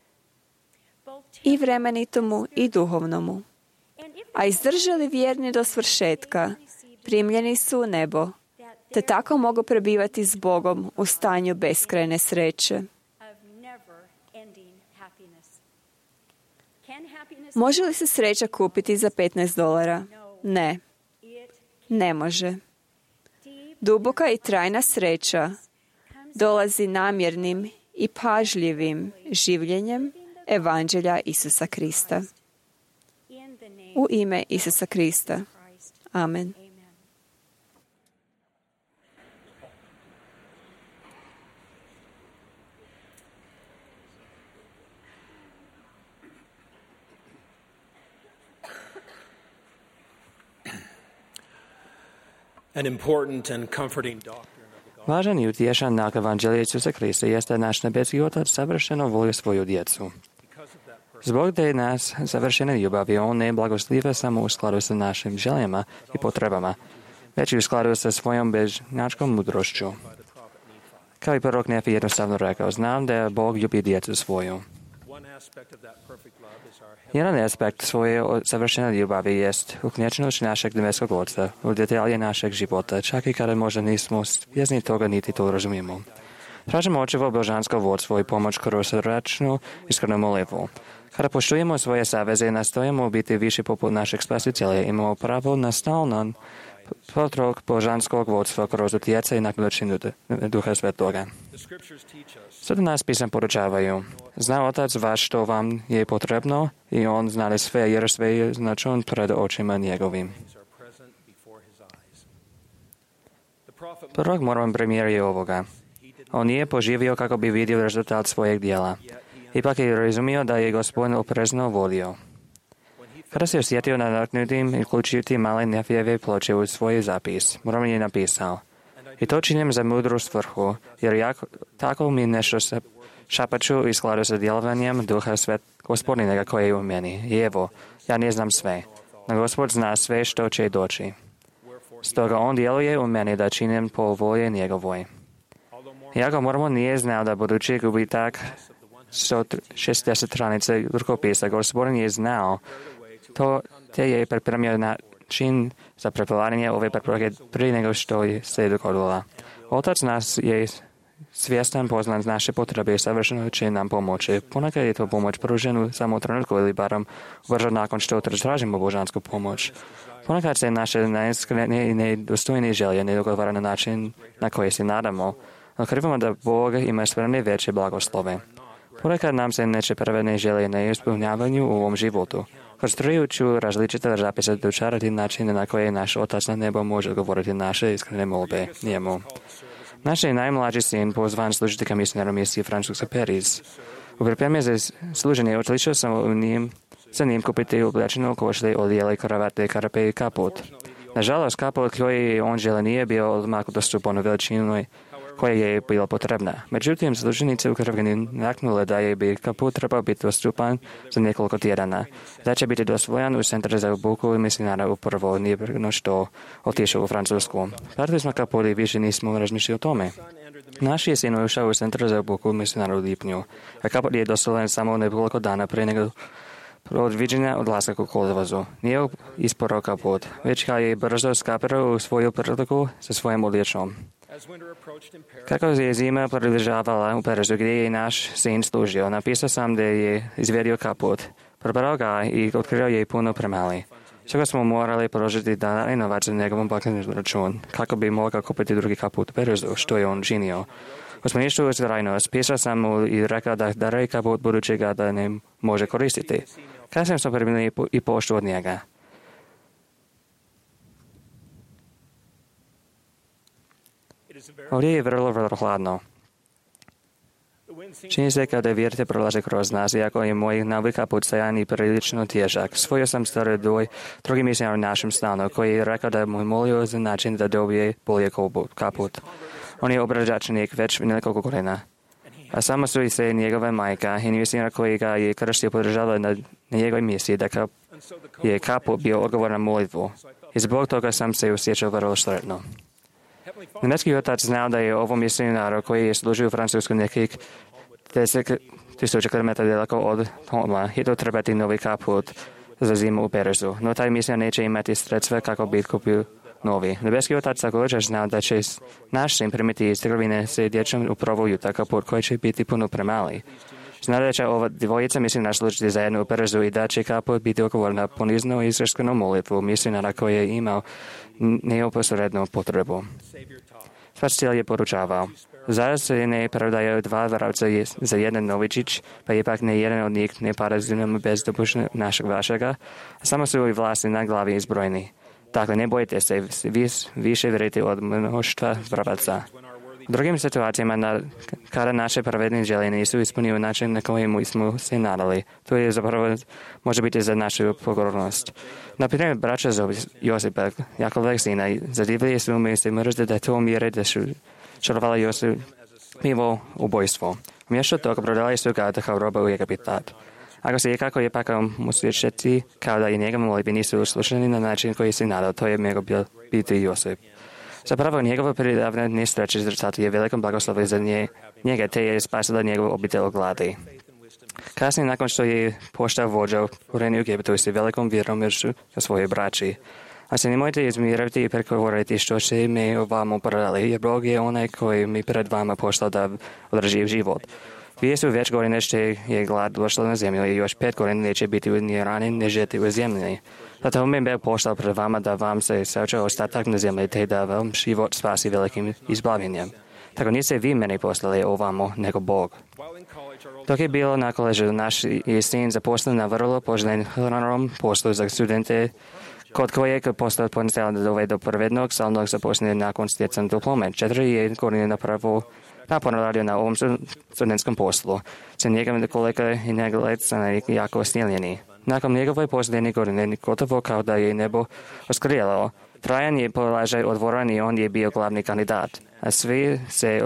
i vremenitomu i duhovnomu. A izdržali vjerni do svršetka, primljeni su u nebo, te tako mogu prebivati s Bogom u stanju beskrajne sreće. Može li se sreća kupiti za petnaest dolara? Ne. Ne može. Duboka i trajna sreća dolazi namjernim i pažljivim življenjem Evanđelja Isusa Krista. U ime Isusa Krista. Amen. An important and comforting doctrine of the gospel. Važan i utješan nak Evanđelja Isusa Krista jeste naš nebeski Otac savršeno voli svoju djecu. Zbog te nas savršene ljubavi on ne blagosliva samo u skladu sa našim željama i potrebama, već i u skladu sa svojom bežnjačkom mudrošću. Kao i prorok Nefi jednostavno rekao, znam da Bog ljubi djecu svoju. Jedan aspekt svoje savršene ljubavi jest uključenost našeg nebeskog Oca u detalje našeg života, čak i kada možda nismo svjesni toga niti to razumijemo. Tražimo očevo božansko vodstvo i pomoć kroz srdačnu iskrenu molitvu. Kada poštujemo svoje saveze i nastojimo biti viši poput našeg spasitelja, imamo pravo na stalnan potrok božanskog vodstva kroz utjecaj i naknadčinu Duha Svetoga. Sada nas pisam poručavaju. Zna Otac vaš što vam je potrebno i on zna sve jer sve je značon pred očima njegovim. Prorok Mormon premijer je ovoga. On nije poživio kako bi vidio rezultat svojeg dijela. Ipak je razumio da je Gospodin oprezno vodio. Kada se osjetio nadahnutim i uključiti male Nefijeve ploče u svoj zapis, Mormon je napisao: I to činim za mudru svrhu, jer jako, tako mi nešto se šapaču i skladu sa djelovanjem Duha Svet Gospodinega koji je u meni. I evo, ja ne znam sve, no Gospod zna sve što će doći. Stoga on djeluje u meni da činim po volje njegovoj. Iako Mormon nije znao da budući gubitak sto šezdeset stranica rukopisa, Gospodin je znao to, te je pripremio način za prepolavanje ove preporuke prije nego što se dogodila. Otac nas je svjestan, poznan naše potrebe i savršeno će nam pomoći. Ponekad je to pomoć pruženu samo u trenutku ili barem brzo nakon što tražimo božansku pomoć. Ponekad se naše najiskrenije i nedostojnije želje ne dogovara na način na koji se nadamo. Otkrivamo da Bog ima spremne veće blagoslove. Ponekad nam se neće prve želje ne ispunjavaju u ovom životu. Konstrujujući različite zapise dočarati načine na koje naš Otac na nebo može govoriti naše iskrene molbe njemu. Naš najmlađi sin pozvan služiti kao misionar u misiji Francuska Pariz. U pripremi za služenje odličio sam u njim, sa njim kupiti oblečenu košlje, odijele, kravate, karape i kaput. Nažalost, kaput koji on žele nije bio odmah dostupan u veličinu koja je bila potrebna. Međutim, služenice u Krvini naknule da je bi kaput trebao biti dostupan za nekoliko tjedana. Da će biti dosvojan u centru za obuku misionara upravo nije no što otišao u Francusku. Platili smo kaput i više nismo razmišljali o tome. Naš je sin ušao u centru za obuku misionara u lipnju, a kaput je dosvojen samo nekoliko dana prije nego od viđenja odlaska u kolovozu. Nije isporao kaput, već ga je brzo skapirao u svoju priliku sa svojim odjećom. Kako je zima približavala u Parizu gdje je naš sin služio, napisao sam da je izvedio kaput. Probrao ga i otkrio je puno premali. Stoga smo morali prožiti da inovac za njegovom bankovni račun, kako bi mogao kupiti drugi kaput u Parizu, što je on činio. U smještu uz rajnost, pisao sam mu i rekao da daruje kaput budućega da ne može koristiti. Kasnije smo primili i poštu od njega. Ovdje je vrlo, vrlo hladno. Čini se kao da vjerite prolaze kroz nas, iako je moj novi kaput stajan i prilično težak. Svojio sam staro dvoj drugi misionar u našem stanu, koji je rekao da mu molio za način da dobije bolje kaput. On je obrađačnik već nekoliko godina. A samo su i se njegova majka i misionar koji ga je krštio podržala na, na njegovoj misiji, da ka, je kaput bio odgovor na molitvu. I zbog toga sam se osjećao vrlo sretno. Nebeski otac znao da je ovom misionaru koji je služio u Francusku nekih deset tisuća kilometara daleko od doma hitno trebati novi kaput za zimu u Parizu. No taj misionar neće imati sredstva kako bi kupio novi. Nebeski otac također znao da će naš sin primiti iz trgovine sa dječom upravo jutra kaput koji će biti puno premali. Zna da će ova dvojica misionara služiti zajedno u Parizu i da će kaput biti odgovor na poniznu i izraštvenu molitvu misionara koji je imao neoposrednu potrebu. Spasitelj je poručavao. Zar se ne prodaju dva varavca za jedan novičić, pa ipak ne jedan od njih ne pada zinom bez dopuštenja našeg vašega, a samo su i vlasti na glavi izbrojni. Dakle, ne bojite se, vi više vjerujete od mnoštva vravaca. U drugim situacijama, na, kada naše pravedne želje nisu ispunili način na kojemu smo se nadali, to je zapravo može biti za našu pogornost. Naprimjer, braća Josipa, Jakovog sina, zadivili su mi se mrzde da to mjere da su čarovali Josipovo ubojstvo. Umjesto toga prodali su ga kao roba u Egipat. Ako se je kako je pakao mu svjećati, kao da je njegove molitve nisu uslušani na način koji se nadao, to je mogao biti Josip. Zapravo, njegova pridavna nesreća rezultat je velikom blagoslovom za nje, njega, te je spasila njegovu obitelj od gladi. Kasnije, nakon što je postao vođa u Egiptu se velikom vjerom još ka svojoj braći. A se nemojte izmirati i pregovoriti što se mi vama prodali, jer Bog je onaj koji mi pred vama poslao da održi život. Dvije su već godine što je glad došla na zemlju i još pet godina neće biti ni ranjen, ni žeti u zemlji. Zato mi je poslao pred vama da vam se sačuva ostatak na zemlji, te da vam život spasi velikim izbavljenjem. Tako niste vi meni poslali ovamo, nego Bog. Dok je bilo na koležu, naš je sin zaposlen na vrlo poželjenom poslu za studente, kod kojeg je postao potencijal da dovede do prvednog stalnog zaposlenja nakon stjecanja diplome. Četiri je godine napravo naporno radio na ovom studentskom poslu. Sa njegovim kolega i njegov let su jako snijeljeni. Nakon njegove posljednje godine, gotovo kao da je nebo oskrijelo. Trajan je položaj odvoran i on je bio glavni kandidat. A svi se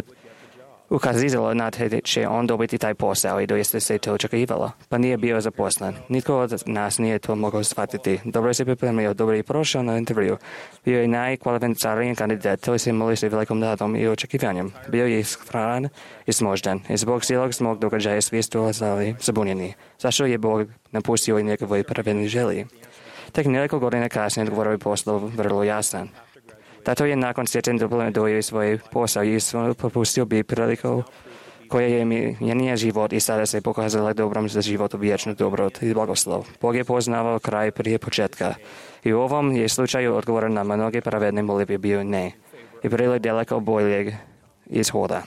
ukazivalo na te će on dobiti taj posao i doista se to očekivalo. Pa nije bio zaposlen. Nitko od nas nije to mogao shvatiti. Dobro se pripremio, dobro je prošao na intervju. Bio je najkvalificiraniji kandidat, to se moli se velikom nadom i očekivanjem. Bio je iskran i smoždan. I zbog cijelog smog događaja svi su ostali zabunjeni. Zašto je Bog napustio i njegove pravedne želje? Tek nekoliko godina kasnije odgovor je postao vrlo jasan. Tato je nakon stjecanja diplome dojio svoj posao i propustio bi priliku koja je mijenija život i sada se pokazala dobrom za život u vječnu dobrot i blagoslov. Bog je poznavao kraj prije početka. I u ovom je slučaju odgovor na mnoge pravedne molitve bio ne. I bilo je daleko boljeg ishoda.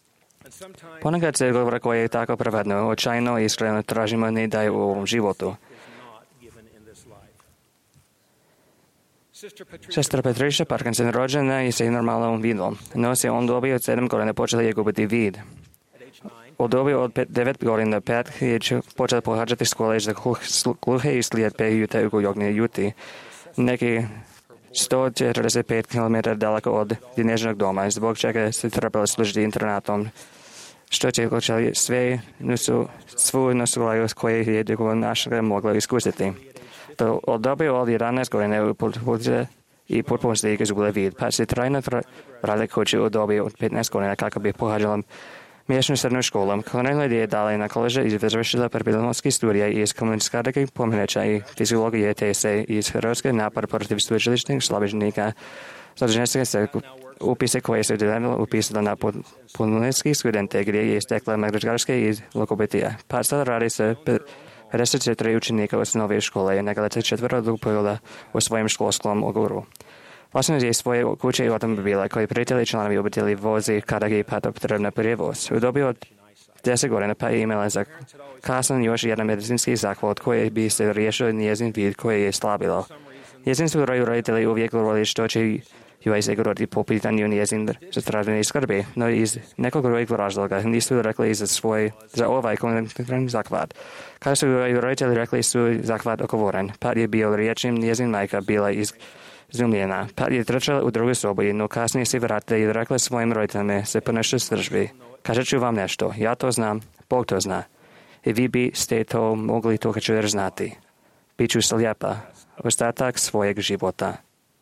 Ponekad se odgovor koji je tako pravedno, očajno i iskreno tražimo ne daje u ovom životu. Sestra Patricia Parkinson rođena iz normalnom vidom, no se on dobio od sedam godina počela je gubiti vid. U dobi od devet godina pet je počela pohađati škole za gluhe i slijepe jute u Jogne Juti, neki sto četrdeset pet kilometara daleko od dnevnog doma, zbog čega se trebalo služiti internatom, što će uključiti sve nusu, svu nusulaju koje je dugo našega mogla iskusiti. To od dobi od jedanaest godina u potpunosti i potpunosti izgubila vid, pa se trajno vrali kući u dobi od petnaest godina kako bi pohađala mješnu srednju školu. Krenula je dalje na koleže i završila prepodilonske studije iz komunikacijskih pomeneća i fiziologije te se iz Hrvatske napad protiv sveučilišnih slabežnika zadržanske se upise koje se dodano upisala na punoljetskih studente gdje je istekla mađarske i logopedija. Pa sada radi se pedeset četiri učenika osnovne škole i negalite četvero dopojila u svojem školskom oguru. Vlasnik je svoje kuće i automobila koji prijatelji članovi obitelji vozi kada je pada potrebna prijevoz. U dobi od deset godina pa je imala za kasno još jedan medicinski zahvat koji bi se riješio njezin vid koji je slabilo. Njezin su roditelji uvijek govorili što će joj osigurati po pitanju njezin zdravstvene skrbi, no iz nekog drugog razloga nisu rekli za svoj, za ovaj konkretni zahvat. Kada su joj roditelji rekli su zahvat ogovoren, pa je bio riječim njezin majka bila iz izumljena. Pat je trčala u drugu sobu, no kasnije se vratila i rekla svojim roditeljima se ponešto stržbi. Kažet ću vam nešto, ja to znam, Bog to zna. I vi biste to mogli također znati. Biću slijepa ostatak svojeg života.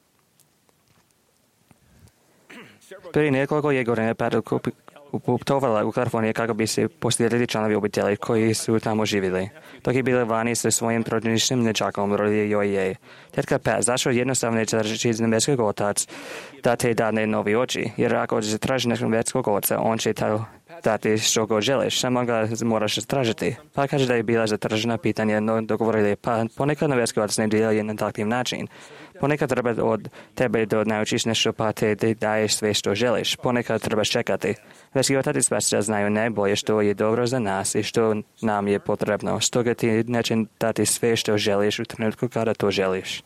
Prije nekoliko je godina Pat putovala u Kaliforniju kako bi se posjetili članovi obitelji koji su tamo živjeli. Dok je bila vani sa svojim trudničnim nečakom, rodio joj je. Tetka Pat zašao jednostavno tražeći iz nebeskog otac da te dadne novi oči, jer ako zatraži nebeskog oca, on će to dati što god želiš, samo ga moraš tražiti. Pa kaže da je bila zatražena pitanja, no dogovorili, pa ponekad nebeski otac ne djeluje na takav način. Ponekad treba od tebe da naučiš nešto pa te daješ sve što želiš. Ponekad trebaš čekati. Nebeski otac i spasitelj znaju najbolje što je dobro za nas i što nam je potrebno. Stoga ti neće dati sve što želiš u trenutku kada to želiš.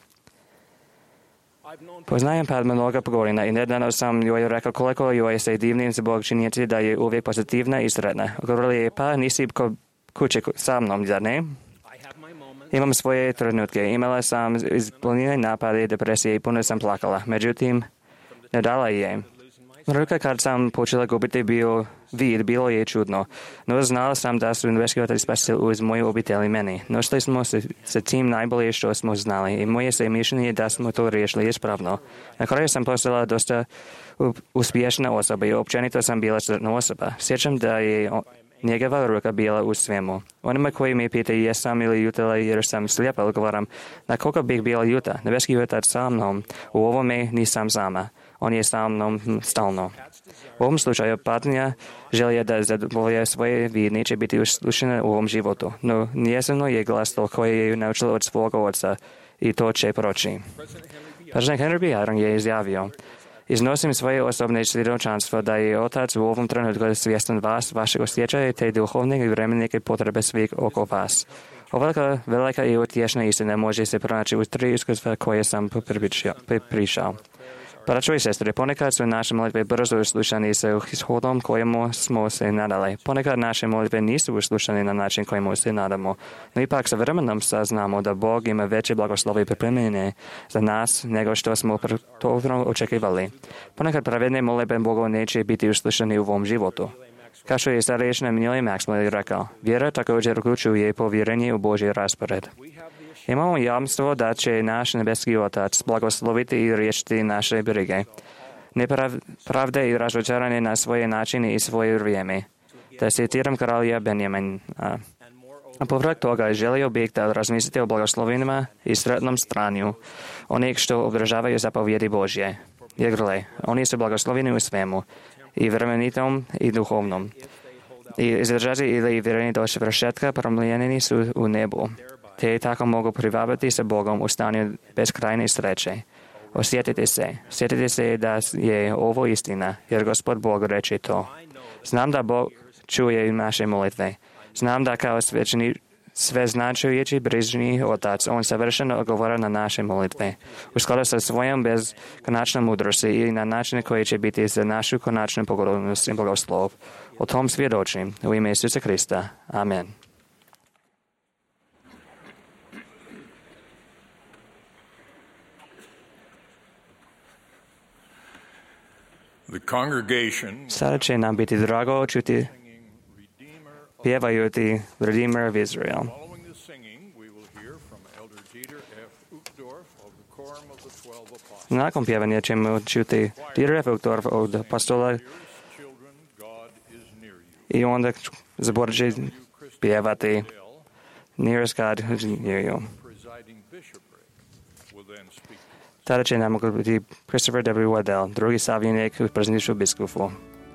Poznajem Pat mnogo godina i nedavno sam joj rekao koliko joj se divnim zbog činjenice da je uvijek pozitivna i sretna. Govorili je, pa nisi kod kuće sa mnom, zar ne? Imam svoje trenutke. Imala sam izplanjene napade, depresije i puno sam plakala. Međutim, ne dala je. Ruka kad sam počela gubiti bio vid, bilo je čudno. No znala sam da su nebeski otac spasitelj uz moju obitelj i meni. Nosili smo se sa tim najbolje što smo znali i moje se mišljenje da smo to riješili ispravno. Na kraju sam postala dosta uspješna osoba i općenito sam bila sretna osoba. Sjećam da je njegova ruka bila u svemu. Onima koji me pitaju jesam ili jutila jer sam slijepa, odgovaram na koliko bih bila juta. Nebeski otac sa mnom, u ovome nisam sama. On je sa mnom stalno. U ovom slučaju patnja želja da zadovolje svoje vid neće biti uslušena u ovom životu, no njezino je glas to koje je naučila od svog oca i to će proći. Predsjednik Henry B. Eyring je izjavio, iznosim svoje osobne svjedočanstvo da je otac u ovom trenutku svjestan vas, vašeg osjećaja te duhovne i vremenike potrebe svih oko vas. Ovakva velika i utješna istina može se pronaći u tri iskustva koje sam prišao. Braćo i sestre, ponekad su naše molitve brzo uslušane sa ishodom kojemu smo se nadali. Ponekad naše molitve nisu uslušane na način kojemu se nadamo. No ipak sa vremenom saznamo da Bog ima veće blagoslove pripremljene za nas nego što smo prethodno očekivali. Ponekad pravedne molitve Bogu neće biti uslušane u ovom životu. Kao što je starješina Minili Maxwell rekao, vjera također uključuje povjerenje u Božji raspored. Imamo jamstvo da će naš nebeski otac blagosloviti i riješiti naše brige, nepravde i razočaranje na svoje načine i svoje vrijeme. Da citiram kralja Benjamina. A povrh toga želio bih da razmislite o blagoslovinama i sretnom stranju onih što obdržavaju zapovjedi Božje. Jer gle, oni su blagosloveni u svemu, i vremenitom i duhovnom. I izdržati ili vjereni do svršetka promijenjeni su u nebu. Te tako mogu privabiti sa Bogom u stanju beskrajne sreće. Osjetite se, sjetite se da je ovo istina, jer Gospod Bog reče to. Znam da Bog čuje naše molitve. Znam da kao sve značujući brižni otac, on savršeno odgovara na naše molitve. U skladu sa svojom beskonačnom mudrosti i na način koji će biti za našu konačnu pogodnost i blagoslov. O tom svjedočim u ime Isusa Krista. Amen. Sada će nam biti drago čuti pjevajući Redeemer of Israel. Nakon pjevanja ćemo čuti Dieter F. Uchtdorf od apostola i onda zbor će pjevati Near is God who's near you. Tada će nam biti Christopher W. Waddell, drugi savjetnik u predsjedništvu biskupu.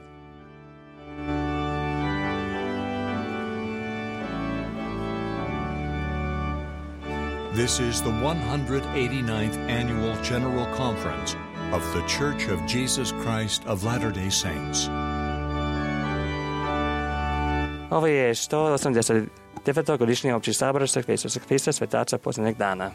This is the one hundred eighty-ninth Annual General Conference of The Church of Jesus Christ of Latter-day Saints. Ovo je sto osamdeset deveto godišnji opći sabor Crkve Isusa Krista svetaca posljednjeg dana.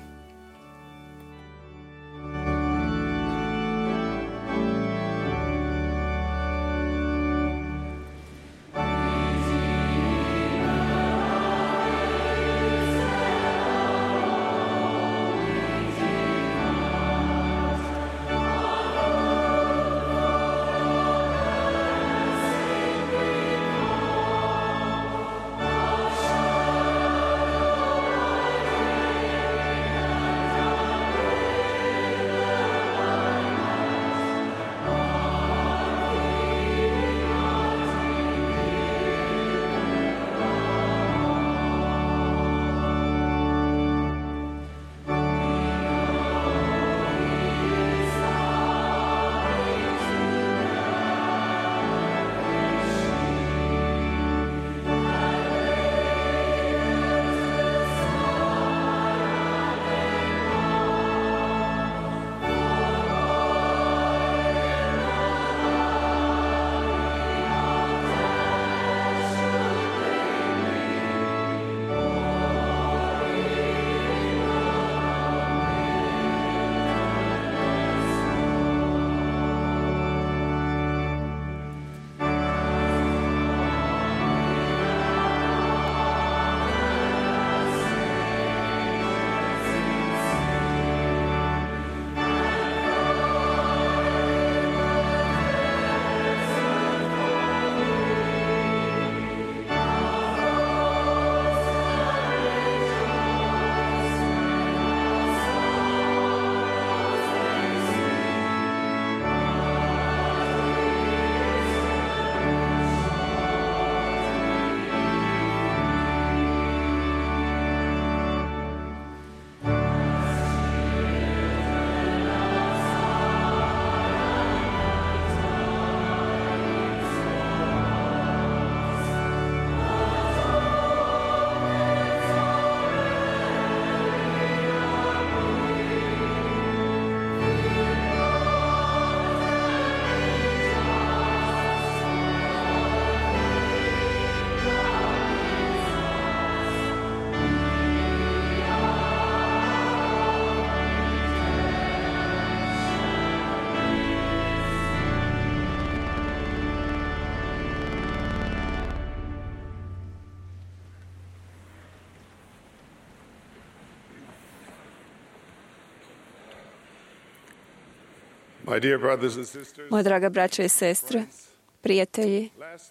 Moja draga braća i sestre, prijatelji,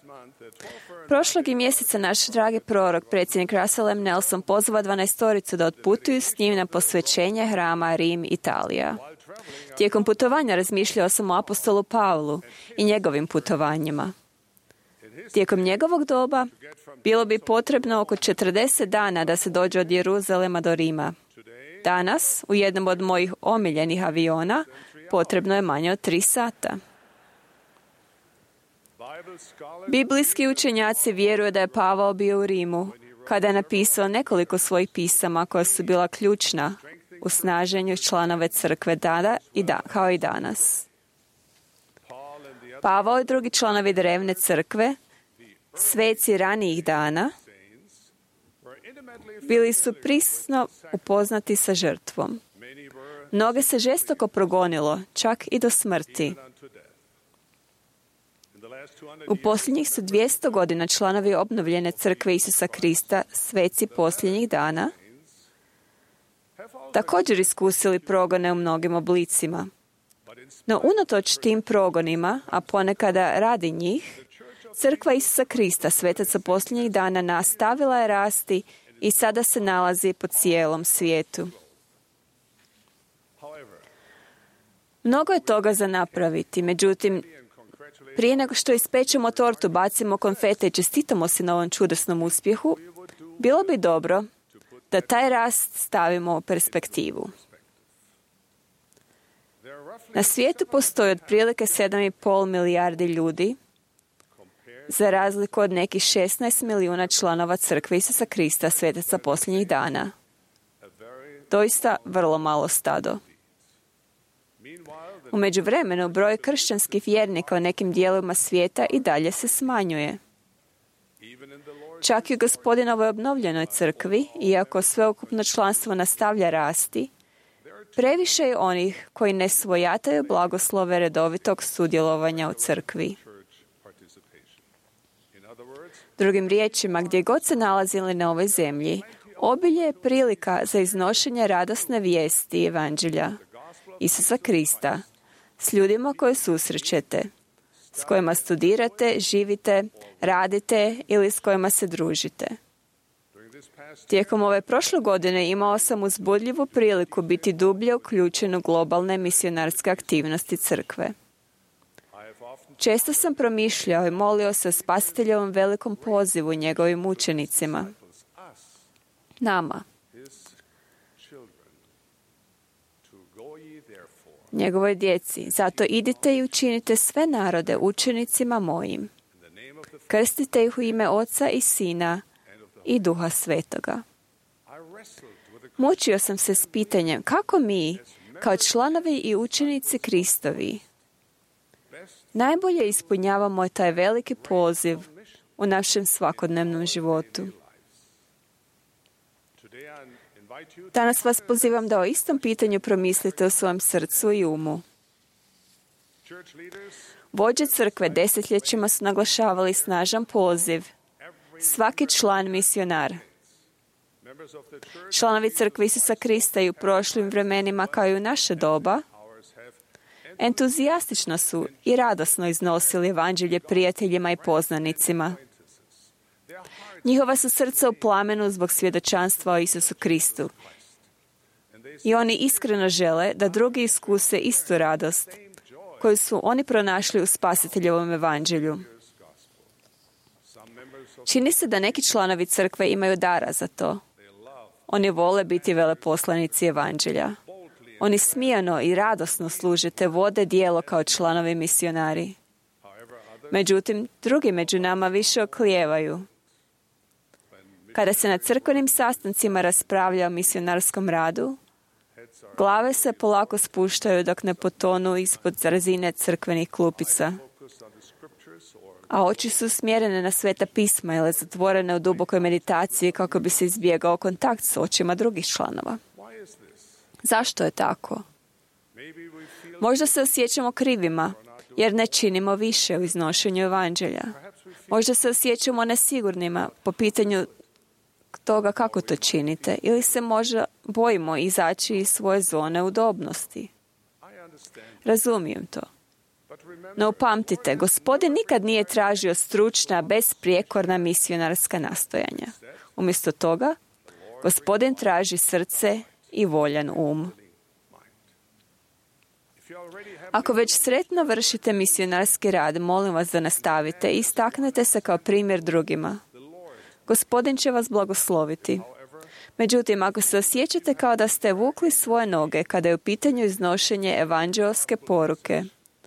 prošlog je mjeseca naš dragi prorok, predsjednik Russell M. Nelson, pozvao dvanaestoricu da otputuju s njim na posvećenje hrama Rim, Italija. Tijekom putovanja razmišljao sam o apostolu Pavlu i njegovim putovanjima. Tijekom njegovog doba bilo bi potrebno oko četrdeset dana da se dođe od Jeruzalema do Rima. Danas, u jednom od mojih omiljenih aviona, potrebno je manje od tri sata. Biblijski učenjaci vjeruju da je Pavao bio u Rimu kada je napisao nekoliko svojih pisama koja su bila ključna u snaženju članove crkve tada i da, kao i danas. Pavao i drugi članovi drevne crkve, sveci ranijih dana, bili su prisno upoznati sa žrtvom. Mnoge se žestoko progonilo, čak i do smrti. U posljednjih su dvjesto godina članovi obnovljene crkve Isusa Krista, sveci posljednjih dana, također iskusili progone u mnogim oblicima. No unatoč tim progonima, a ponekada radi njih, crkva Isusa Krista, svetaca posljednjih dana, nastavila je rasti i sada se nalazi po cijelom svijetu. Mnogo je toga za napraviti, međutim, prije nego što ispečemo tortu, bacimo konfete i čestitamo se na ovom čudesnom uspjehu, bilo bi dobro da taj rast stavimo u perspektivu. Na svijetu postoji otprilike sedam i pol milijardi ljudi, za razliku od nekih šesnaest milijuna članova crkve Isusa Krista, svetaca posljednjih dana. Doista vrlo malo stado. U međuvremenu, broj kršćanskih vjernika u nekim dijelovima svijeta i dalje se smanjuje. Čak i u Gospodinovoj obnovljenoj crkvi, iako sveukupno članstvo nastavlja rasti, previše je onih koji ne svojataju blagoslove redovitog sudjelovanja u crkvi. Drugim riječima, gdje god se nalazili na ovoj zemlji, obilje je prilika za iznošenje radosne vijesti evanđelja Isusa Krista s ljudima koje susrećete, s kojima studirate, živite, radite ili s kojima se družite. Tijekom ove prošle godine imao sam uzbudljivu priliku biti dublje uključen u globalne misionarske aktivnosti crkve. Često sam promišljao i molio se o Spasiteljovom velikom pozivu njegovim učenicima, nama, njegovoj djeci. Zato idite i učinite sve narode učenicima mojim. Krstite ih u ime Oca i Sina i Duha Svetoga. Mučio sam se s pitanjem kako mi, kao članovi i učenici Kristovi, najbolje ispunjavamo taj veliki poziv u našem svakodnevnom životu. Danas vas pozivam da o istom pitanju promislite u svojem srcu i umu. Vođe crkve desetljećima su naglašavali snažan poziv. Svaki član misionar. Članovi crkve Isusa Krista i u prošlim vremenima kao i u naše doba entuzijastično su i radosno iznosili evanđelje prijateljima i poznanicima. Njihova su srca u plamenu zbog svjedočanstva o Isusu Kristu. I oni iskreno žele da drugi iskuse istu radost koju su oni pronašli u Spasiteljovom evanđelju. Čini se da neki članovi crkve imaju dara za to. Oni vole biti veleposlanici evanđelja. Oni smijano i radosno služe te vode djelo kao članovi misionari. Međutim, drugi među nama više oklijevaju. Kada se na crkvenim sastancima raspravlja o misionarskom radu, glave se polako spuštaju dok ne potonu ispod razine crkvenih klupica, a oči su smjerene na sveta pisma ili zatvorene u dubokoj meditaciji kako bi se izbjegao kontakt s očima drugih članova. Zašto je tako? Možda se osjećamo krivima, jer ne činimo više u iznošenju evanđelja. Možda se osjećamo nesigurnima po pitanju toga kako to činite, ili se možda bojimo izaći iz svoje zone udobnosti. Razumijem to. No upamtite, Gospodin nikad nije tražio stručna, besprijekorna misionarska nastojanja. Umjesto toga, Gospodin traži srce i voljan um. Ako već sretno vršite misionarski rad, molim vas da nastavite i istaknete se kao primjer drugima. Gospodin će vas blagosloviti. Međutim, ako se osjećate kao da ste vukli svoje noge kada je u pitanju iznošenje evanđeoske poruke,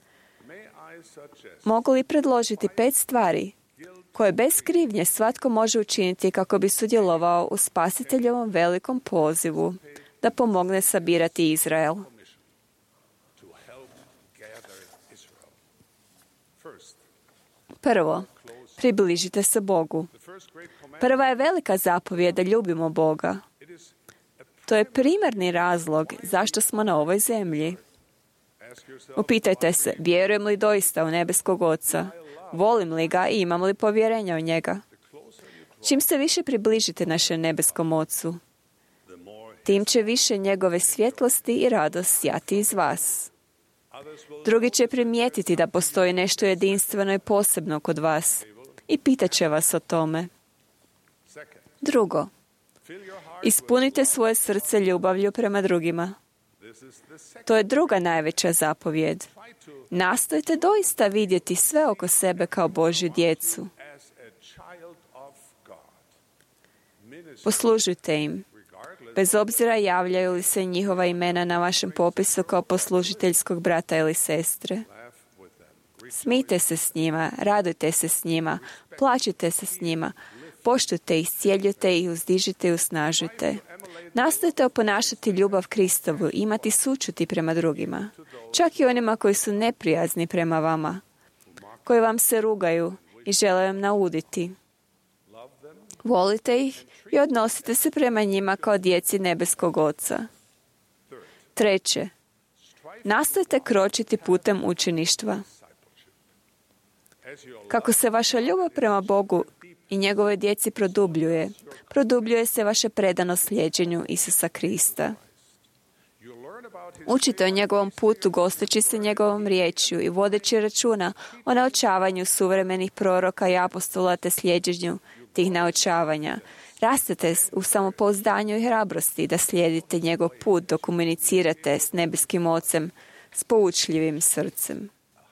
mogu li predložiti pet stvari koje bez krivnje svatko može učiniti kako bi sudjelovao u Spasiteljovom velikom pozivu da pomogne sabirati Izrael? Prvo, Približite se Bogu. Prva je velika zapovijed da ljubimo Boga. To je primarni razlog zašto smo na ovoj zemlji. Upitajte se, vjerujem li doista u nebeskog Oca? Volim li ga i imam li povjerenja u njega? Čim se više približite našem nebeskom Ocu, tim će više njegove svjetlosti i radost sjati iz vas. Drugi će primijetiti da postoji nešto jedinstveno i posebno kod vas i pitat će vas o tome. Drugo, ispunite svoje srce ljubavlju prema drugima. To je druga najveća zapovjed. Nastojte doista vidjeti sve oko sebe kao Božju djecu. Poslužite im, bez obzira javljaju li se njihova imena na vašem popisu kao poslužiteljskog brata ili sestre. Smijte se s njima, radujte se s njima, plačite se s njima, poštujte ih, cijeljujte ih, uzdižite i usnažujte. Nastojte oponašati ljubav Kristovu, imati sućuti prema drugima, čak i onima koji su neprijazni prema vama, koji vam se rugaju i žele vam nauditi. Volite ih i odnosite se prema njima kao djeci nebeskog Oca. Treće, nastojte kročiti putem učeništva. Kako se vaša ljubav prema Bogu i njegove djeci produbljuje, produbljuje se vaše predano slijeđenju Isusa Krista. Učite o njegovom putu gosteći se njegovom riječju i vodeći računa o naučavanju suvremenih proroka i apostola te slijeđenju tih naučavanja. Rastete u samopouzdanju i hrabrosti da slijedite njegov put dok komunicirate s nebeskim Ocem s poučljivim srcem.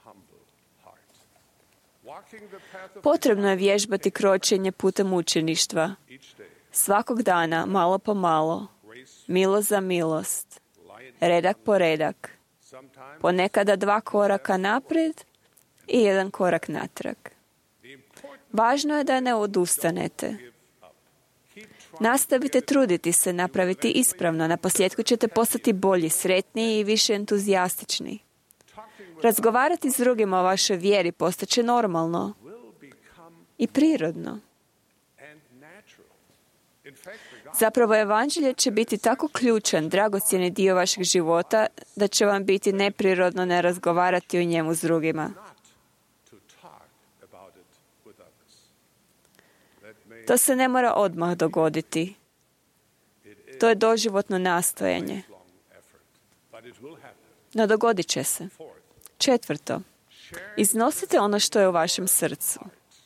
Potrebno je vježbati kročenje putem učeništva. Svakog dana, malo po malo, milost za milost, redak po redak, ponekada dva koraka naprijed i jedan korak natrag. Važno je da ne odustanete. Nastavite truditi se napraviti ispravno, na posljedku ćete postati bolji, sretniji i više entuzijastični. Razgovarati s drugima o vašoj vjeri postaće normalno i prirodno. Zapravo, evanđelje će biti tako ključan, dragocjeni dio vašeg života da će vam biti neprirodno ne razgovarati o njemu s drugima. To se ne mora odmah dogoditi. To je doživotno nastojanje. No dogodit će se. Četvrto, iznosite ono što je u vašem srcu.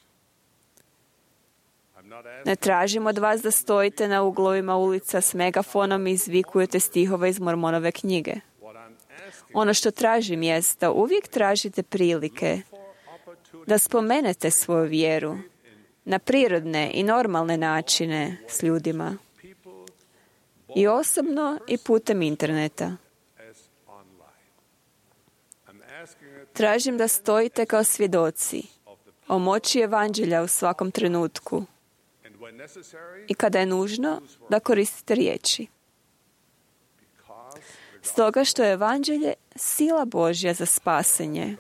Ne tražim od vas da stojite na uglovima ulica s megafonom i izvikujete stihove iz Mormonove knjige. Ono što tražim jest da uvijek tražite prilike da spomenete svoju vjeru na prirodne i normalne načine s ljudima. I osobno i putem interneta. Tražim da stojite kao svjedoci o moći evanđelja u svakom trenutku i kada je nužno da koristite riječi. Stoga što je evanđelje sila Božja za spasenje.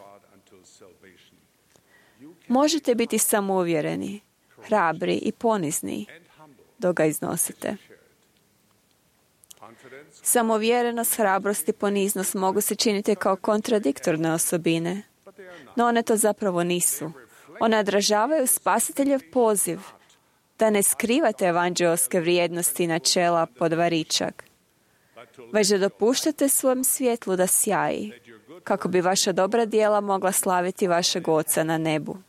Možete biti samouvjereni, hrabri i ponizni dok ga iznosite. Samouvjerenost, hrabrost i poniznost mogu se činiti kao kontradiktorne osobine, no one to zapravo nisu. One odražavaju spasiteljev poziv da ne skrivate evanđelske vrijednosti i načela pod varičak, već da dopuštate svojem svjetlu da sjaji, kako bi vaša dobra djela mogla slaviti vašeg Oca na nebu.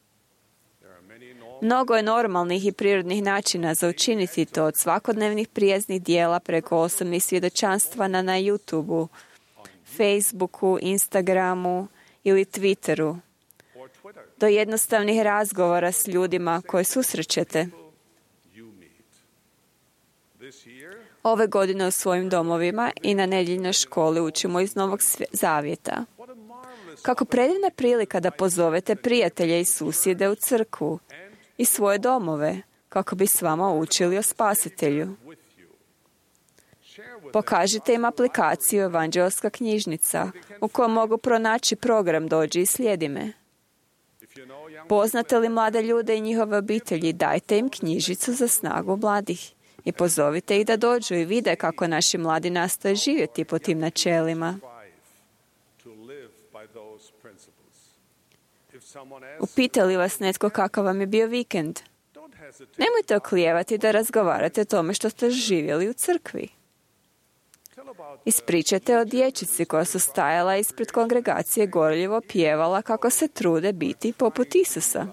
Mnogo je normalnih i prirodnih načina za učiniti to, od svakodnevnih prijaznih dijela preko osobnih svjedočanstva na, na YouTubeu, Facebooku, Instagramu ili Twitteru, do jednostavnih razgovora s ljudima koje susrećete. Ove godine u svojim domovima i na nedjeljnoj školi učimo iz Novog Zavjeta. Kako predivna prilika da pozovete prijatelje i susjede u crkvu i svoje domove, kako bi s vama učili o Spasitelju. Pokažite im aplikaciju Evanđelska knjižnica, u kojoj mogu pronaći program Dođi i slijedi me. Poznate li mlade ljude i njihove obitelji, dajte im knjižicu za snagu mladih i pozovite ih da dođu i vide kako naši mladi nastoje živjeti po tim načelima. Upita li vas netko kakav vam je bio vikend? Nemojte oklijevati da razgovarate o tome što ste živjeli u crkvi. Ispričajte o dječici koja su stajala ispred kongregacije, gorljivo pjevala kako se trude biti poput Isusa.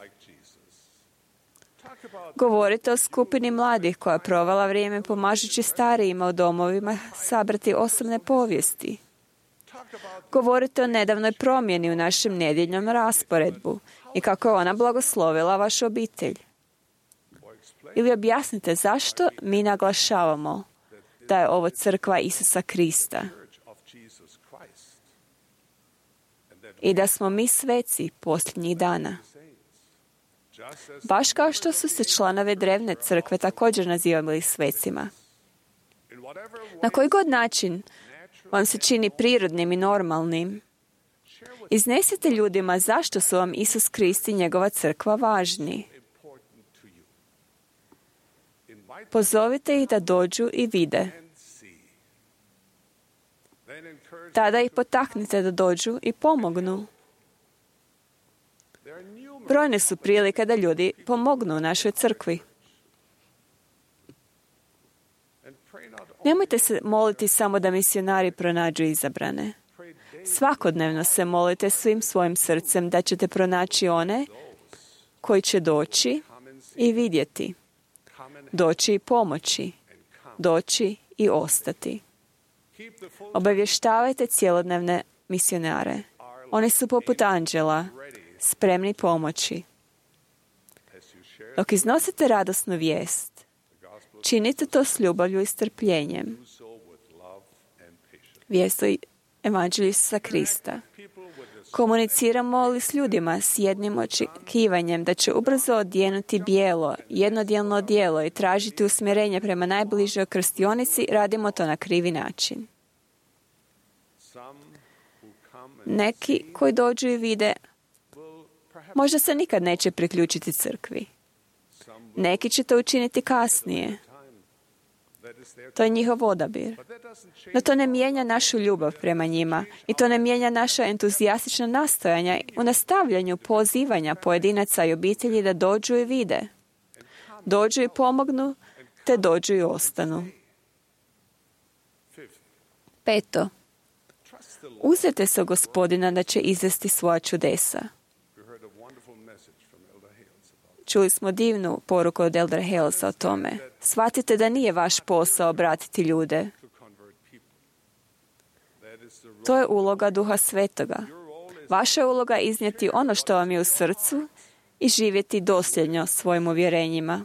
Govorite o skupini mladih koja je provela vrijeme pomažući starijima u domovima sabrati osobne povijesti. Govorite o nedavnoj promjeni u našem nedjeljnom rasporedbu i kako je ona blagoslovila vašu obitelj. Ili objasnite zašto mi naglašavamo da je ovo crkva Isusa Krista i da smo mi sveci posljednjih dana. Baš kao što su se članovi drevne crkve također nazivali svecima. Na koji god način vam se čini prirodnim i normalnim, iznesite ljudima zašto su vam Isus Krist i njegova crkva važni. Pozovite ih da dođu i vide. Tada ih potaknite da dođu i pomognu. Brojne su prilike da ljudi pomognu u našoj crkvi. Nemojte se moliti samo da misionari pronađu izabrane. Svakodnevno se molite svim svojim srcem da ćete pronaći one koji će doći i vidjeti. Doći i pomoći. Doći i ostati. Obavještavajte cjelodnevne misionare. Oni su poput anđela, spremni pomoći. Dok iznosite radosnu vijest, činite to s ljubavlju i strpljenjem. Vijest o evanđelju Isusa Krista. Komuniciramo li s ljudima s jednim očekivanjem da će ubrzo odjenuti bijelo, jednodjelno odijelo i tražiti usmjerenje prema najbližoj krstionici, radimo to na krivi način. Neki koji dođu i vide, možda se nikad neće priključiti crkvi. Neki će to učiniti kasnije. To je njihov odabir. No to ne mijenja našu ljubav prema njima i to ne mijenja naša entuzijastična nastojanja u nastavljanju pozivanja pojedinaca i obitelji da dođu i vide. Dođu i pomognu, te dođu i ostanu. Peto. Uzete se Gospodina da će izvesti svoja čudesa. Čuli smo divnu poruku od Eldera Halesa o tome. Shvatite da nije vaš posao obratiti ljude. To je uloga Duha Svetoga. Vaša uloga je iznijeti ono što vam je u srcu i živjeti dosljedno svojim uvjerenjima.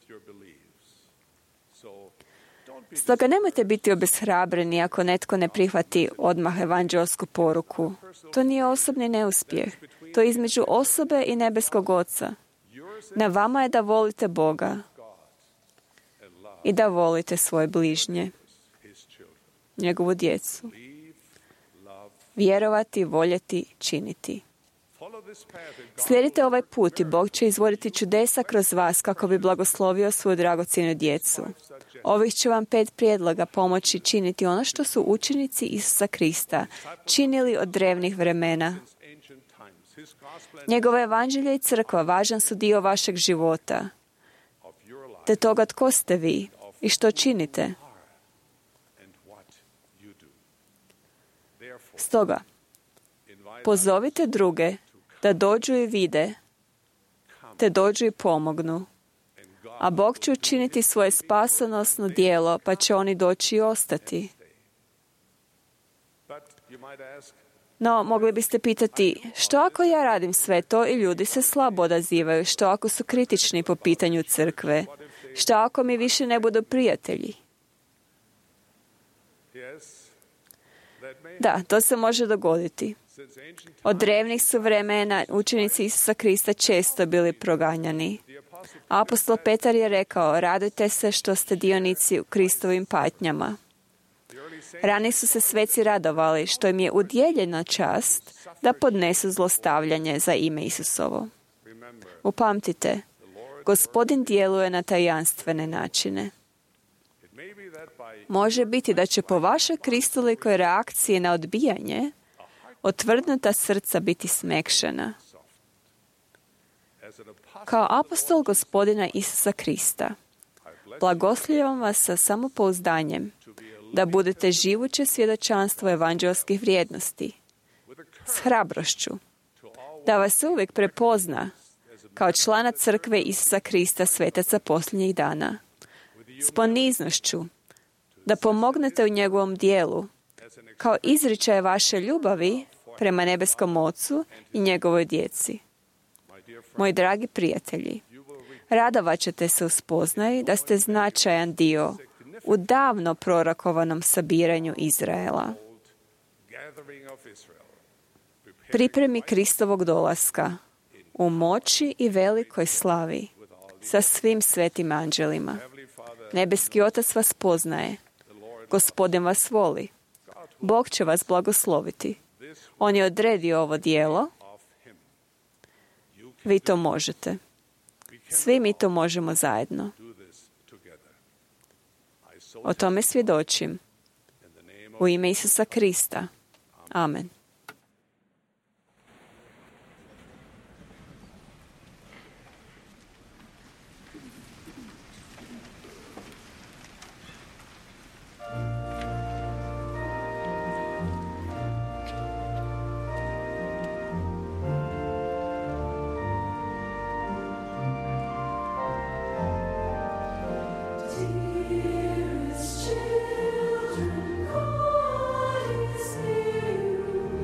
Stoga nemojte biti obeshrabreni ako netko ne prihvati odmah evanđelsku poruku. To nije osobni neuspjeh. To je između osobe i nebeskog Oca. Na vama je da volite Boga i da volite svoje bližnje, njegovu djecu. Vjerovati, voljeti, činiti. Slijedite ovaj put i Bog će izvoditi čudesa kroz vas kako bi blagoslovio svoju dragocjenu djecu. Ovih će vam pet prijedloga pomoći činiti ono što su učenici Isusa Krista činili od drevnih vremena. Njegova evanđelje i crkva važan su dio vašeg života, te toga tko ste vi i što činite. Stoga, pozovite druge da dođu i vide, te dođu i pomognu. A Bog će učiniti svoje spasonosno djelo, pa će oni doći i ostati. No, mogli biste pitati, što ako ja radim sve to i ljudi se slabo odazivaju? Što ako su kritični po pitanju crkve? Što ako mi više ne budu prijatelji? Da, to se može dogoditi. Od drevnih su vremena učenici Isusa Krista često bili proganjani. Apostol Petar je rekao, radujte se što ste dionici u Kristovim patnjama. Rani su se sveci radovali što im je udjeljena čast da podnesu zlostavljanje za ime Isusovo. Upamtite, Gospodin djeluje na tajanstvene načine. Može biti da će po vašoj kristolikoj reakciji na odbijanje otvrdnuta srca biti smekšana. Kao apostol Gospodina Isusa Krista, blagoslijevam vas sa samopouzdanjem da budete živuće svjedočanstvo evanđelskih vrijednosti, s hrabrošću, da vas se uvijek prepozna kao člana crkve Isusa Krista, svetaca posljednjih dana, s poniznošću, da pomognete u njegovom dijelu, kao izričaj vaše ljubavi prema nebeskom Ocu i njegovoj djeci. Moji dragi prijatelji, radovat ćete se u spoznaji da ste značajan dio u davno prorokovanom sabiranju Izraela. Pripremi Kristovog dolaska u moći i velikoj slavi sa svim svetim anđelima. Nebeski Otac vas poznaje. Gospodin vas voli. Bog će vas blagosloviti. On je odredio ovo djelo. Vi to možete. Svi mi to možemo zajedno. O tome svjedočim. U ime Isusa Krista. Amen. Dearest children, God is near you.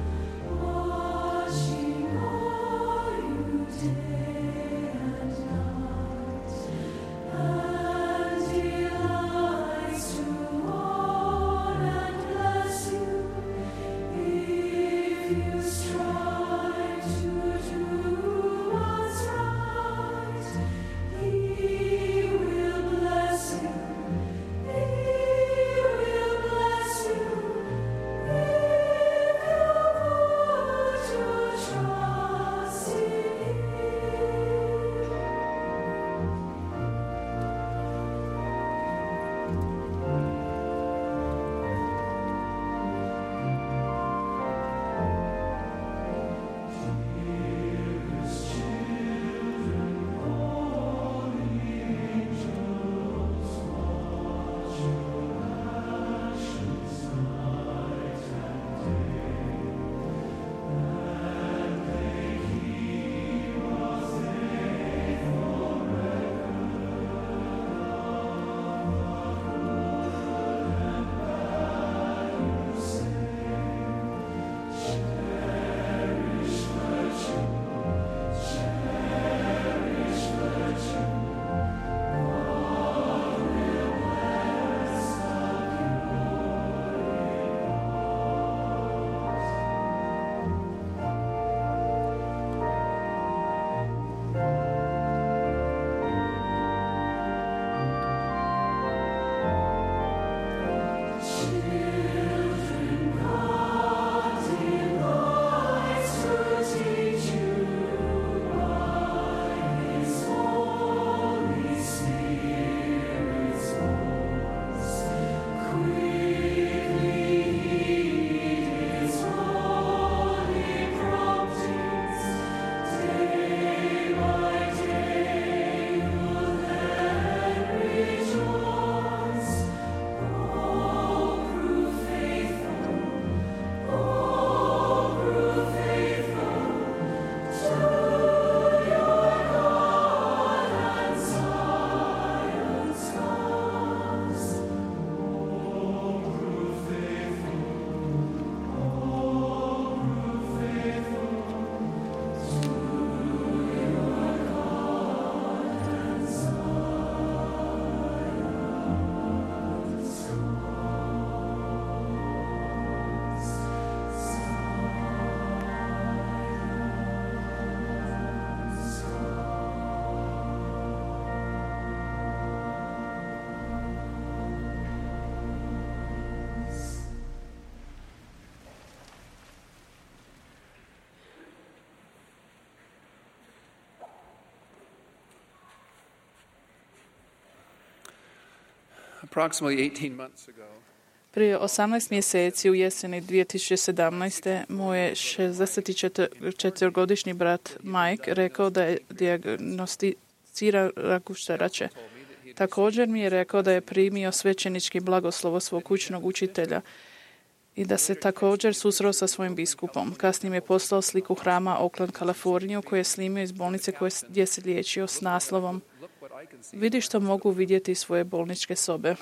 Approximately eighteen months ago, Prije osamnaest mjeseci u jeseni dvije tisuće sedamnaeste. moj šezdesetčetvorogodišnji brat Mike rekao da je dijagnosticira rak gušterače. Također mi je rekao da je primio svećenički blagoslov svog kućnog učitelja i da se također susreo sa svojim biskupom. Kasnije mi je poslao sliku hrama Oakland, Kaliforniju, koju je snimio iz bolnice koje, gdje se liječio s naslovom "Vidi što mogu vidjeti iz svoje bolničke sobe."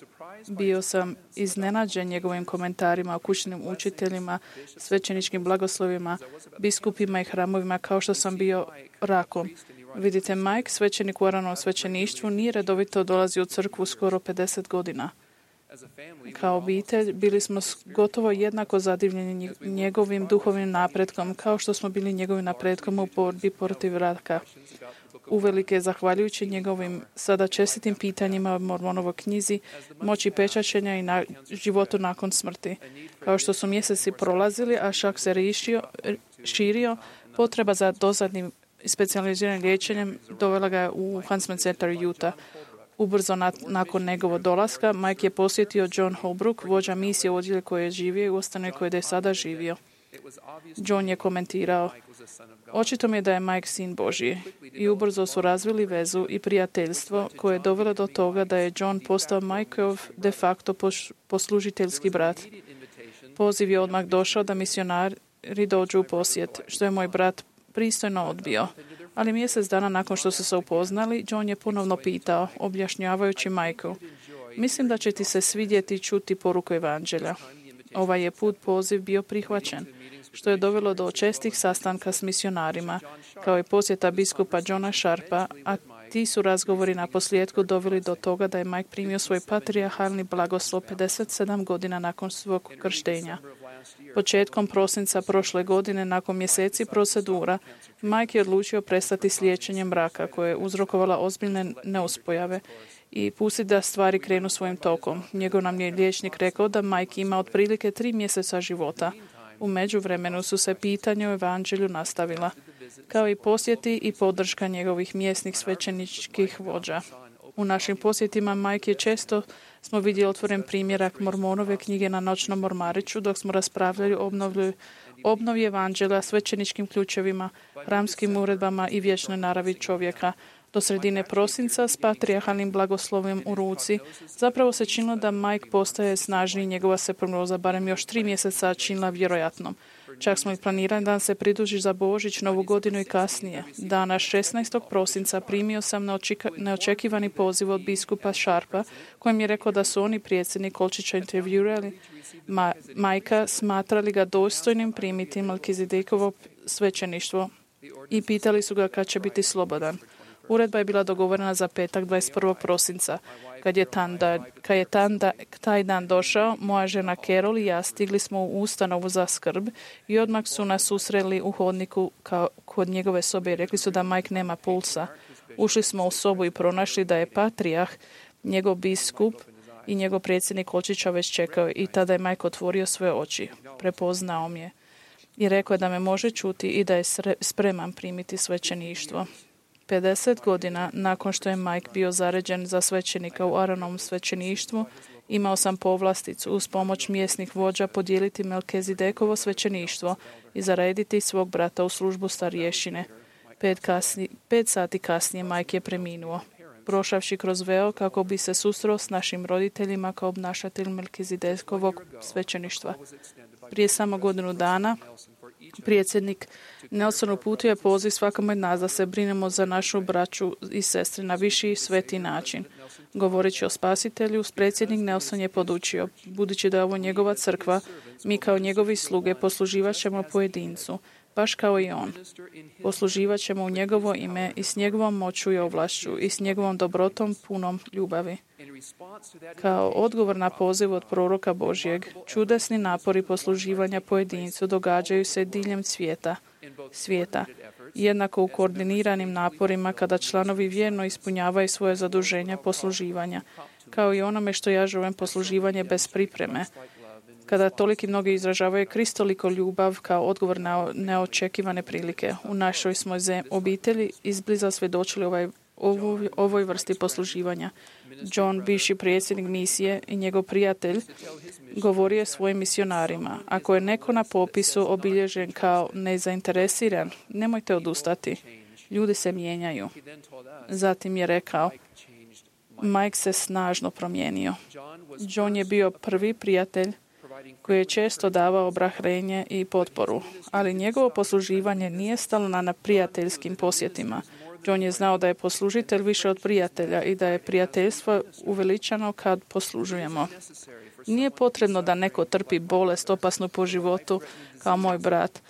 Bio sam iznenađen njegovim komentarima o kućnim učiteljima, svećeničkim blagoslovima, biskupima i hramovima, kao što sam bio rakom. Vidite, Mike, svećenik u Aranom svećeništvu, nije redovito dolazio u crkvu skoro pedeset godina. Kao obitelj bili smo gotovo jednako zadivljeni njegovim duhovnim napretkom, kao što smo bili njegovim napretkom u borbi protiv raka. Uvelike zahvaljujući njegovim sada čestitim pitanjima o Mormonovoj knjizi, moći pečaćenja i na životu nakon smrti. Kao što su mjeseci prolazili, a šak se rišio, širio, potreba za dosadnim specijaliziranim liječenjem dovela ga u Huntsman Center Utah. Ubrzo na, nakon njegovog dolaska, Mike je posjetio John Holbrook, vođa misije u odjelju koje je živio i u ustanovi koje je sada živio. John je komentirao: "Očito mi je da je Mike sin Božji." I ubrzo su razvili vezu i prijateljstvo koje je dovelo do toga da je John postao Mikeov de facto poslužiteljski brat. Poziv je odmah došao da misionari dođu u posjet, što je moj brat pristojno odbio. Ali mjesec dana nakon što su se upoznali, John je ponovno pitao, objašnjavajući Majku: "Mislim da će ti se svidjeti čuti poruku evanđelja." Ovaj je put poziv bio prihvaćen, što je dovelo do čestih sastanka s misionarima, kao i posjeta biskupa Johna Sharpa, a ti su razgovori na posljedku doveli do toga da je Mike primio svoj patrijarhalni blagoslov pedeset sedam godina nakon svog krštenja. Početkom prosinca prošle godine, nakon mjeseci procedura, Mike je odlučio prestati s liječenjem raka koje je uzrokovala ozbiljne neuspojave i pustiti da stvari krenu svojim tokom. Njegov nam je liječnik rekao da Mike ima otprilike tri mjeseca života. U međuvremenu su se pitanja o evanđelju nastavila, kao i posjeti i podrška njegovih mjesnih svećeničkih vođa. U našim posjetima Mike je često smo vidjeli otvoren primjerak Mormonove knjige na noćnom ormariću dok smo raspravljali o obnovi, obnovi evanđelja, svećeničkim ključevima, hramskim uredbama i vječnoj naravi čovjeka. Do sredine prosinca s patrijarhalnim blagoslovim u ruci zapravo se činilo da Mike postaje snažniji, njegova se prognoza barem još tri mjeseca činila vjerojatnom. Čak smo i planirali da se pridruži za Božić, Novu godinu i kasnije. Dana šesnaestog prosinca primio sam neočekivani poziv od biskupa Sharpa, kojem je rekao da su oni, predsjednik Kolčića, intervjuirali Ma- Majka, smatrali ga dostojnim primiti Melkizedekovo svećeništvo i pitali su ga kad će biti slobodan. Uredba je bila dogovorena za petak dvadeset prvog prosinca. Kad je, tanda, kad je tanda, taj dan došao, moja žena Carol i ja stigli smo u ustanovu za skrb i odmah su nas susreli u hodniku kao kod njegove sobe i rekli su da Mike nema pulsa. Ušli smo u sobu i pronašli da je patrijarh, njegov biskup i njegov predsjednik Kolčića već čekao i tada je Mike otvorio svoje oči. Prepoznao me je i rekao je da me može čuti i da je spreman primiti svećeništvo. pedeset godina nakon što je Mike bio zaređen za svećenika u Aronovom svećeništvu, imao sam povlasticu uz pomoć mjesnih vođa podijeliti Melkizedekovo svećeništvo i zarediti svog brata u službu starješine. Pet, kasni, pet sati kasnije Mike je preminuo, prošavši kroz veo kako bi se susreo s našim roditeljima kao obnašatelj Melkizedekovog svećeništva. Prije samo godinu dana predsjednik Nelson uputio je poziv svakome od nas da se brinemo za našu braću i sestre na viši i sveti način. Govoreći o spasitelju, predsjednik Nelson je podučio, budući da je ovo njegova crkva, mi kao njegovi sluge posluživat ćemo pojedincu, baš kao i on. Posluživat ćemo u njegovo ime i s njegovom moću i ovlašću i s njegovom dobrotom punom ljubavi. Kao odgovor na poziv od proroka Božjeg, čudesni napori posluživanja pojedincu događaju se diljem svijeta, svijeta, jednako u koordiniranim naporima kada članovi vjerno ispunjavaju svoje zaduženja posluživanja, kao i onome što ja zovem posluživanje bez pripreme, kada toliki mnogi izražavaju kristoliko ljubav kao odgovor na neočekivane prilike. U našoj smo obitelji izbliza svjedočili ovaj ovoj, ovoj vrsti posluživanja. John, bivši predsjednik misije i njegov prijatelj, govorio je svojim misionarima: ako je neko na popisu obilježen kao nezainteresiran, nemojte odustati. Ljudi se mijenjaju. Zatim je rekao: Mike se snažno promijenio. John je bio prvi prijatelj koji je često davao ohrabrenje i potporu, ali njegovo posluživanje nije stalo na prijateljskim posjetima. John je znao da je poslužitelj više od prijatelja i da je prijateljstvo uveličano kad poslužujemo. Nije potrebno da neko trpi bolest opasnu po životu kao moj brat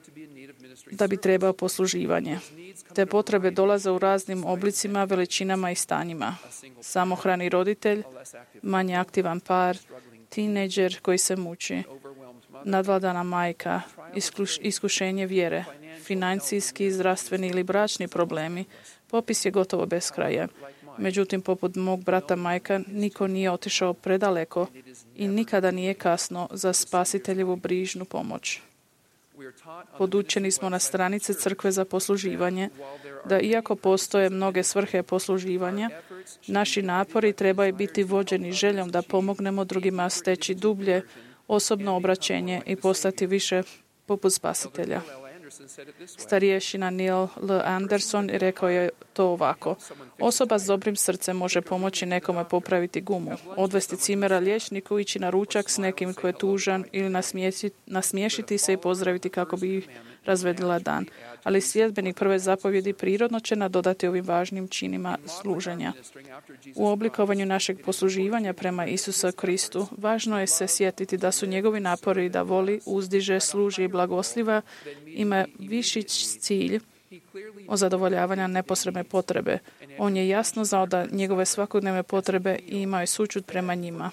da bi trebao posluživanje. Te potrebe dolaze u raznim oblicima, veličinama i stanjima. Samohrani roditelj, manje aktivan par, tinejdžer koji se muči, nadvladana majka, iskuš, iskušenje vjere, financijski, zdravstveni ili bračni problemi. Popis je gotovo beskrajan. Međutim, poput mog brata Majka, niko nije otišao predaleko i nikada nije kasno za spasiteljevu brižnu pomoć. Podučeni smo na stranice Crkve za posluživanje da iako postoje mnoge svrhe posluživanja, naši napori trebaju biti vođeni željom da pomognemo drugima steći dublje osobno obraćenje i postati više poput spasitelja. Starješina Neil L. Anderson rekao je to ovako: osoba s dobrim srcem može pomoći nekome popraviti gumu, odvesti cimera liječniku, ići na ručak s nekim ko je tužan ili nasmiješiti, nasmiješiti se i pozdraviti kako bi razvedila dan. Ali sljedbenik prve zapovjedi prirodno će nadodati ovim važnim činima služenja. U oblikovanju našeg posluživanja prema Isusu Kristu važno je se sjetiti da su njegovi napori da voli, uzdiže, služi i blagosliva ima viši cilj o zadovoljavanja neposredne potrebe. On je jasno znao da njegove svakodnevne potrebe i imao je sućut prema njima.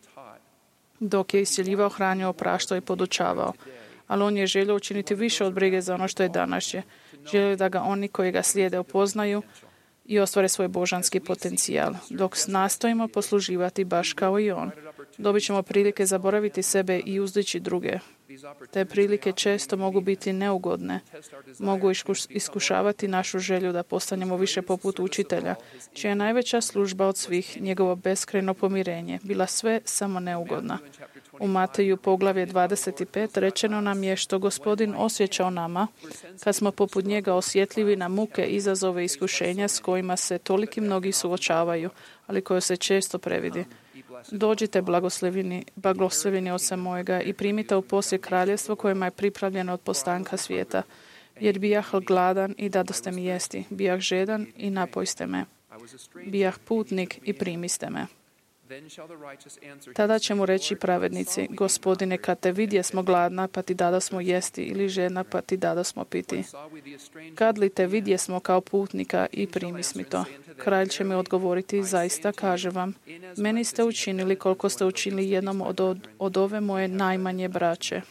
Dok je iscijeljivao, hranio, opraštao i podučavao. Ali on je želio učiniti više od brige za ono što je današnje. Želio da ga oni koji ga slijede upoznaju i ostvare svoj božanski potencijal. Dok nastojimo posluživati baš kao i on, dobit ćemo prilike zaboraviti sebe i uzdići druge. Te prilike često mogu biti neugodne. Mogu iskušavati našu želju da postanemo više poput učitelja, čija je najveća služba od svih, njegovo beskrajno pomirenje, bila sve samo neugodna. U Mateju poglavlje dvadeset pet rečeno nam je što Gospodin osjeća o nama kad smo poput njega osjetljivi na muke, izazove i iskušenja s kojima se toliki mnogi suočavaju, ali koje se često previdi. Dođite, blagosleveni, blagosleveni Oče mojega, i primite u posjed kraljevstvo kojima je pripravljeno od postanka svijeta. Jer bijah gladan i dadoste mi jesti, bijah žedan i napojste me, bijah putnik i primiste me. Tada će mu reći pravednici: Gospodine, kad te vidjesmo gladna, pa ti dadosmo jesti, ili žedna, pa ti dadosmo piti. Kad li te vidjesmo kao putnika i primismi to? Kralj će mi odgovoriti: zaista kažem vam, meni ste učinili koliko ste učinili jednom od, od, od ove moje najmanje braće.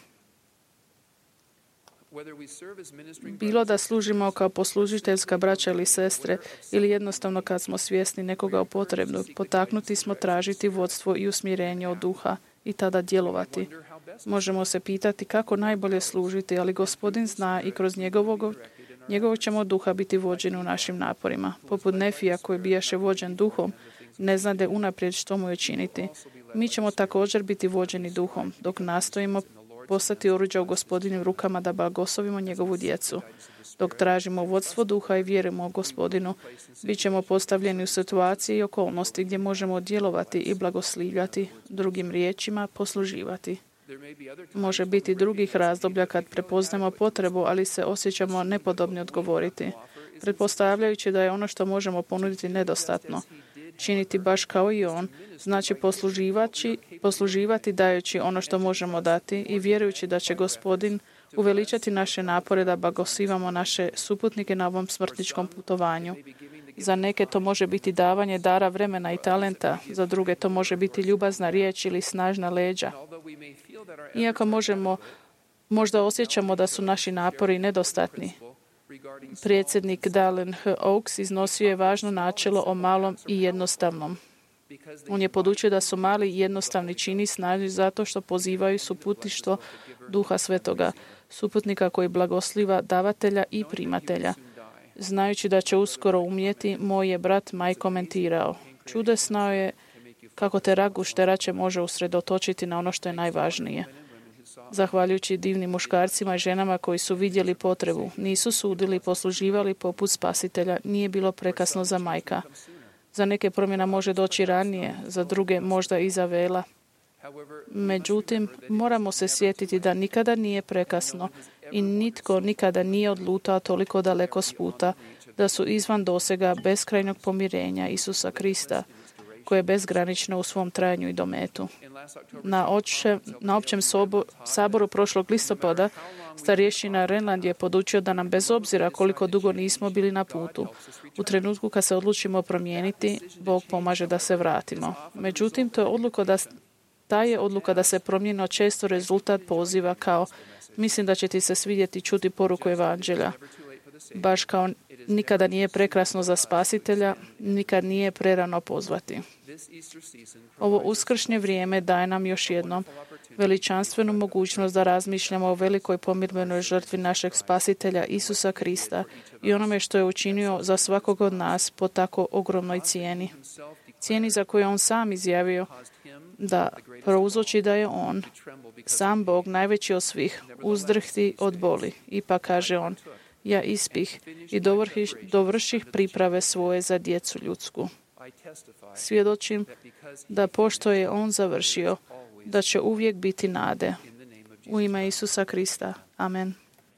Bilo da služimo kao poslužiteljska braća ili sestre, ili jednostavno kad smo svjesni nekoga u potrebu, potaknuti smo tražiti vodstvo i usmjerenje od duha i tada djelovati. Možemo se pitati kako najbolje služiti, ali Gospodin zna i kroz njegovog, njegovog ćemo duha biti vođeni u našim naporima. Poput Nefija koji bijaše vođen duhom, ne znade unaprijed što mu je činiti. Mi ćemo također biti vođeni duhom, dok nastojimo postati oruđa u Gospodinim rukama da blagoslovimo njegovu djecu. Dok tražimo vodstvo duha i vjerujemo u Gospodinu, bit ćemo postavljeni u situaciji i okolnosti gdje možemo djelovati i blagoslivljati, drugim riječima posluživati. Može biti drugih razdoblja kad prepoznamo potrebu, ali se osjećamo nepodobni odgovoriti, pretpostavljajući da je ono što možemo ponuditi nedostatno. Činiti baš kao i on znači posluživati, posluživati dajući ono što možemo dati i vjerujući da će Gospodin uveličati naše napore da blagoslivimo naše suputnike na ovom smrtničkom putovanju. Za neke to može biti davanje dara vremena i talenta, za druge to može biti ljubazna riječ ili snažna leđa. Iako možemo, možda osjećamo da su naši napori nedostatni, predsjednik Dallin H. Oaks iznosio je važno načelo o malom i jednostavnom. On je podučio da su mali i jednostavni čini snažni zato što pozivaju suputništvo Duha Svetoga, suputnika koji blagosliva davatelja i primatelja. Znajući da će uskoro umjeti, moj je brat Maj komentirao. Čudesno je kako te raguš terače može usredotočiti na ono što je najvažnije. Zahvaljujući divnim muškarcima i ženama koji su vidjeli potrebu, nisu sudili, posluživali poput spasitelja, nije bilo prekasno za Majka. Za neke promjena može doći ranije, za druge možda iza vela. Međutim, moramo se sjetiti da nikada nije prekasno i nitko nikada nije odlutao toliko daleko s puta, da su izvan dosega beskrajnog pomirenja Isusa Krista, koje je bezgranično u svom trajanju i dometu. Na, oče, na općem sobo, saboru prošlog listopada starješina Renland je podučio da nam bez obzira koliko dugo nismo bili na putu, u trenutku kad se odlučimo promijeniti, Bog pomaže da se vratimo. Međutim, to je odluka da, ta je odluka da se promijeni često rezultat poziva kao mislim da će ti se svidjeti čuti poruku evanđelja. Baš kao nikada nije prekrasno za spasitelja, nikad nije prerano pozvati. Ovo uskršnje vrijeme daje nam još jednom veličanstvenu mogućnost da razmišljamo o velikoj pomirbenoj žrtvi našeg spasitelja Isusa Krista i onome što je učinio za svakog od nas po tako ogromnoj cijeni. Cijeni za koju on sam izjavio da prouzroči da je on, sam Bog, najveći od svih, uzdrhti od boli. Ipak kaže on, ja ispih i dovrših, dovrših priprave svoje za djecu ljudsku. Svjedočim da pošto je on završio, da će uvijek biti nade. U ime Isusa Krista. Amen.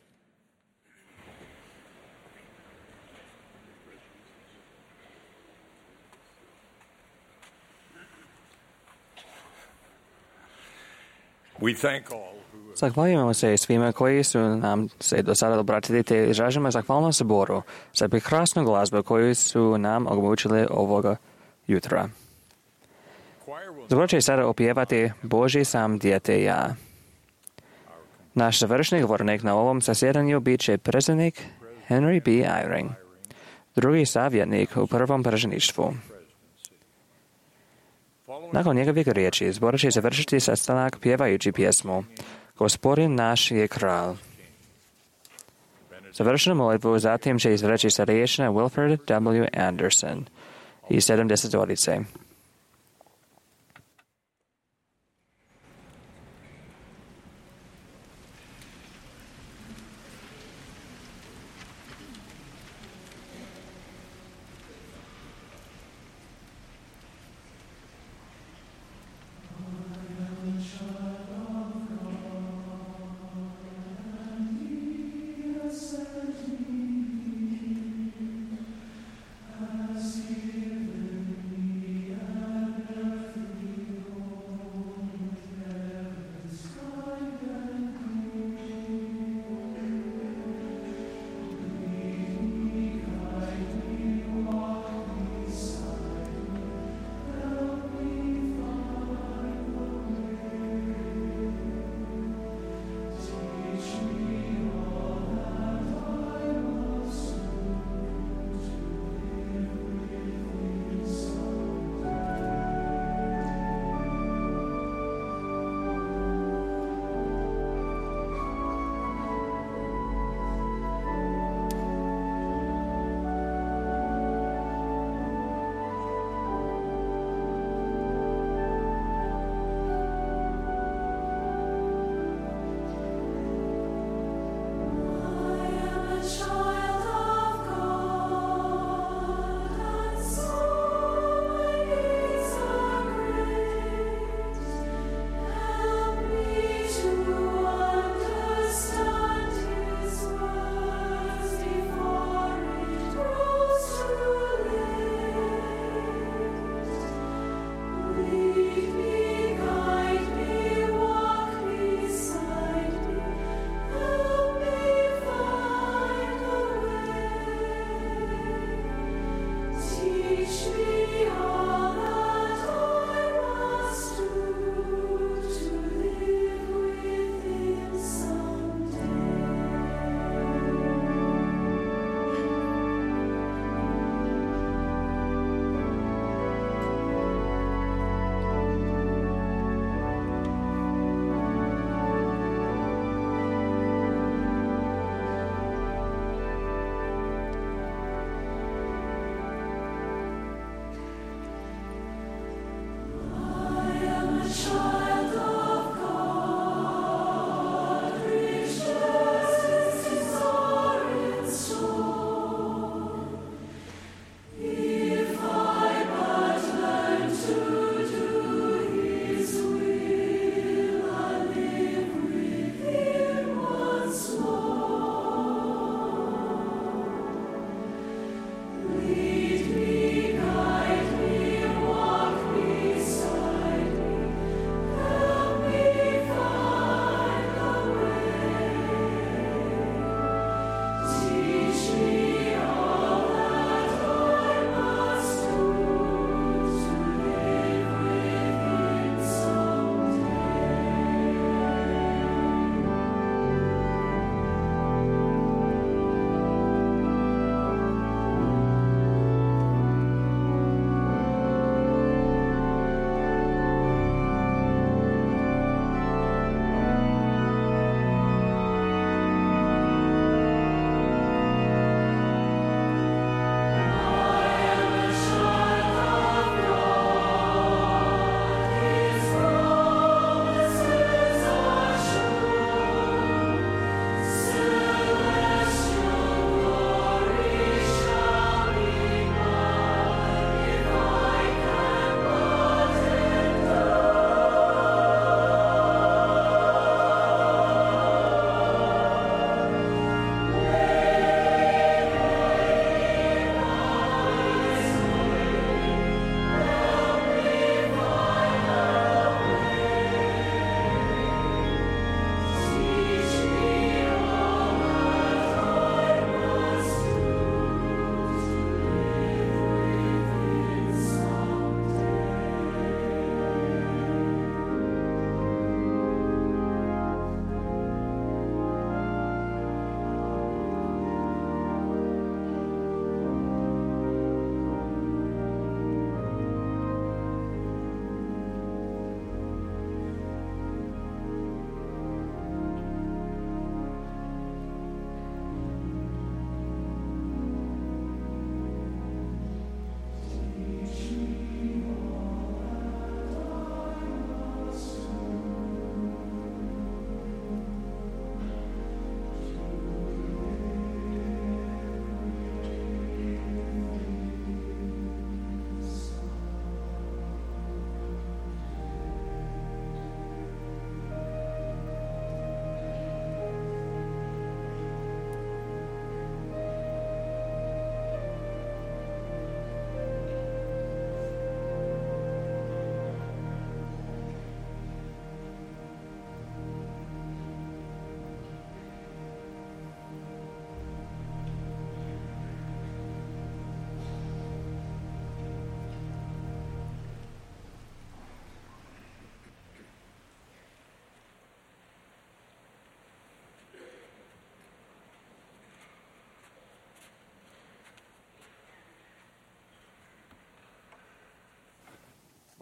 We thank all. Zahvaljujemo se svima koji su nam se do sada obratili te izražimo zahvalnost Saboru za prekrasnu glazbu koju su nam omogućili ovoga jutra. Zbor će sada opjevati Božji sam dijete ja. Naš završni govornik na ovom zasjedanju bit će predsjednik Henry B. Eyring, drugi savjetnik u prvom predsjedništvu. Nakon njegovih riječi zbor će završiti sastanak pjevajući pjesmu Gospodin naš je kralj. Završenu molitvu zatim će izreći starješina Wilfred W. Anderson i sedamdesetorice. Has given me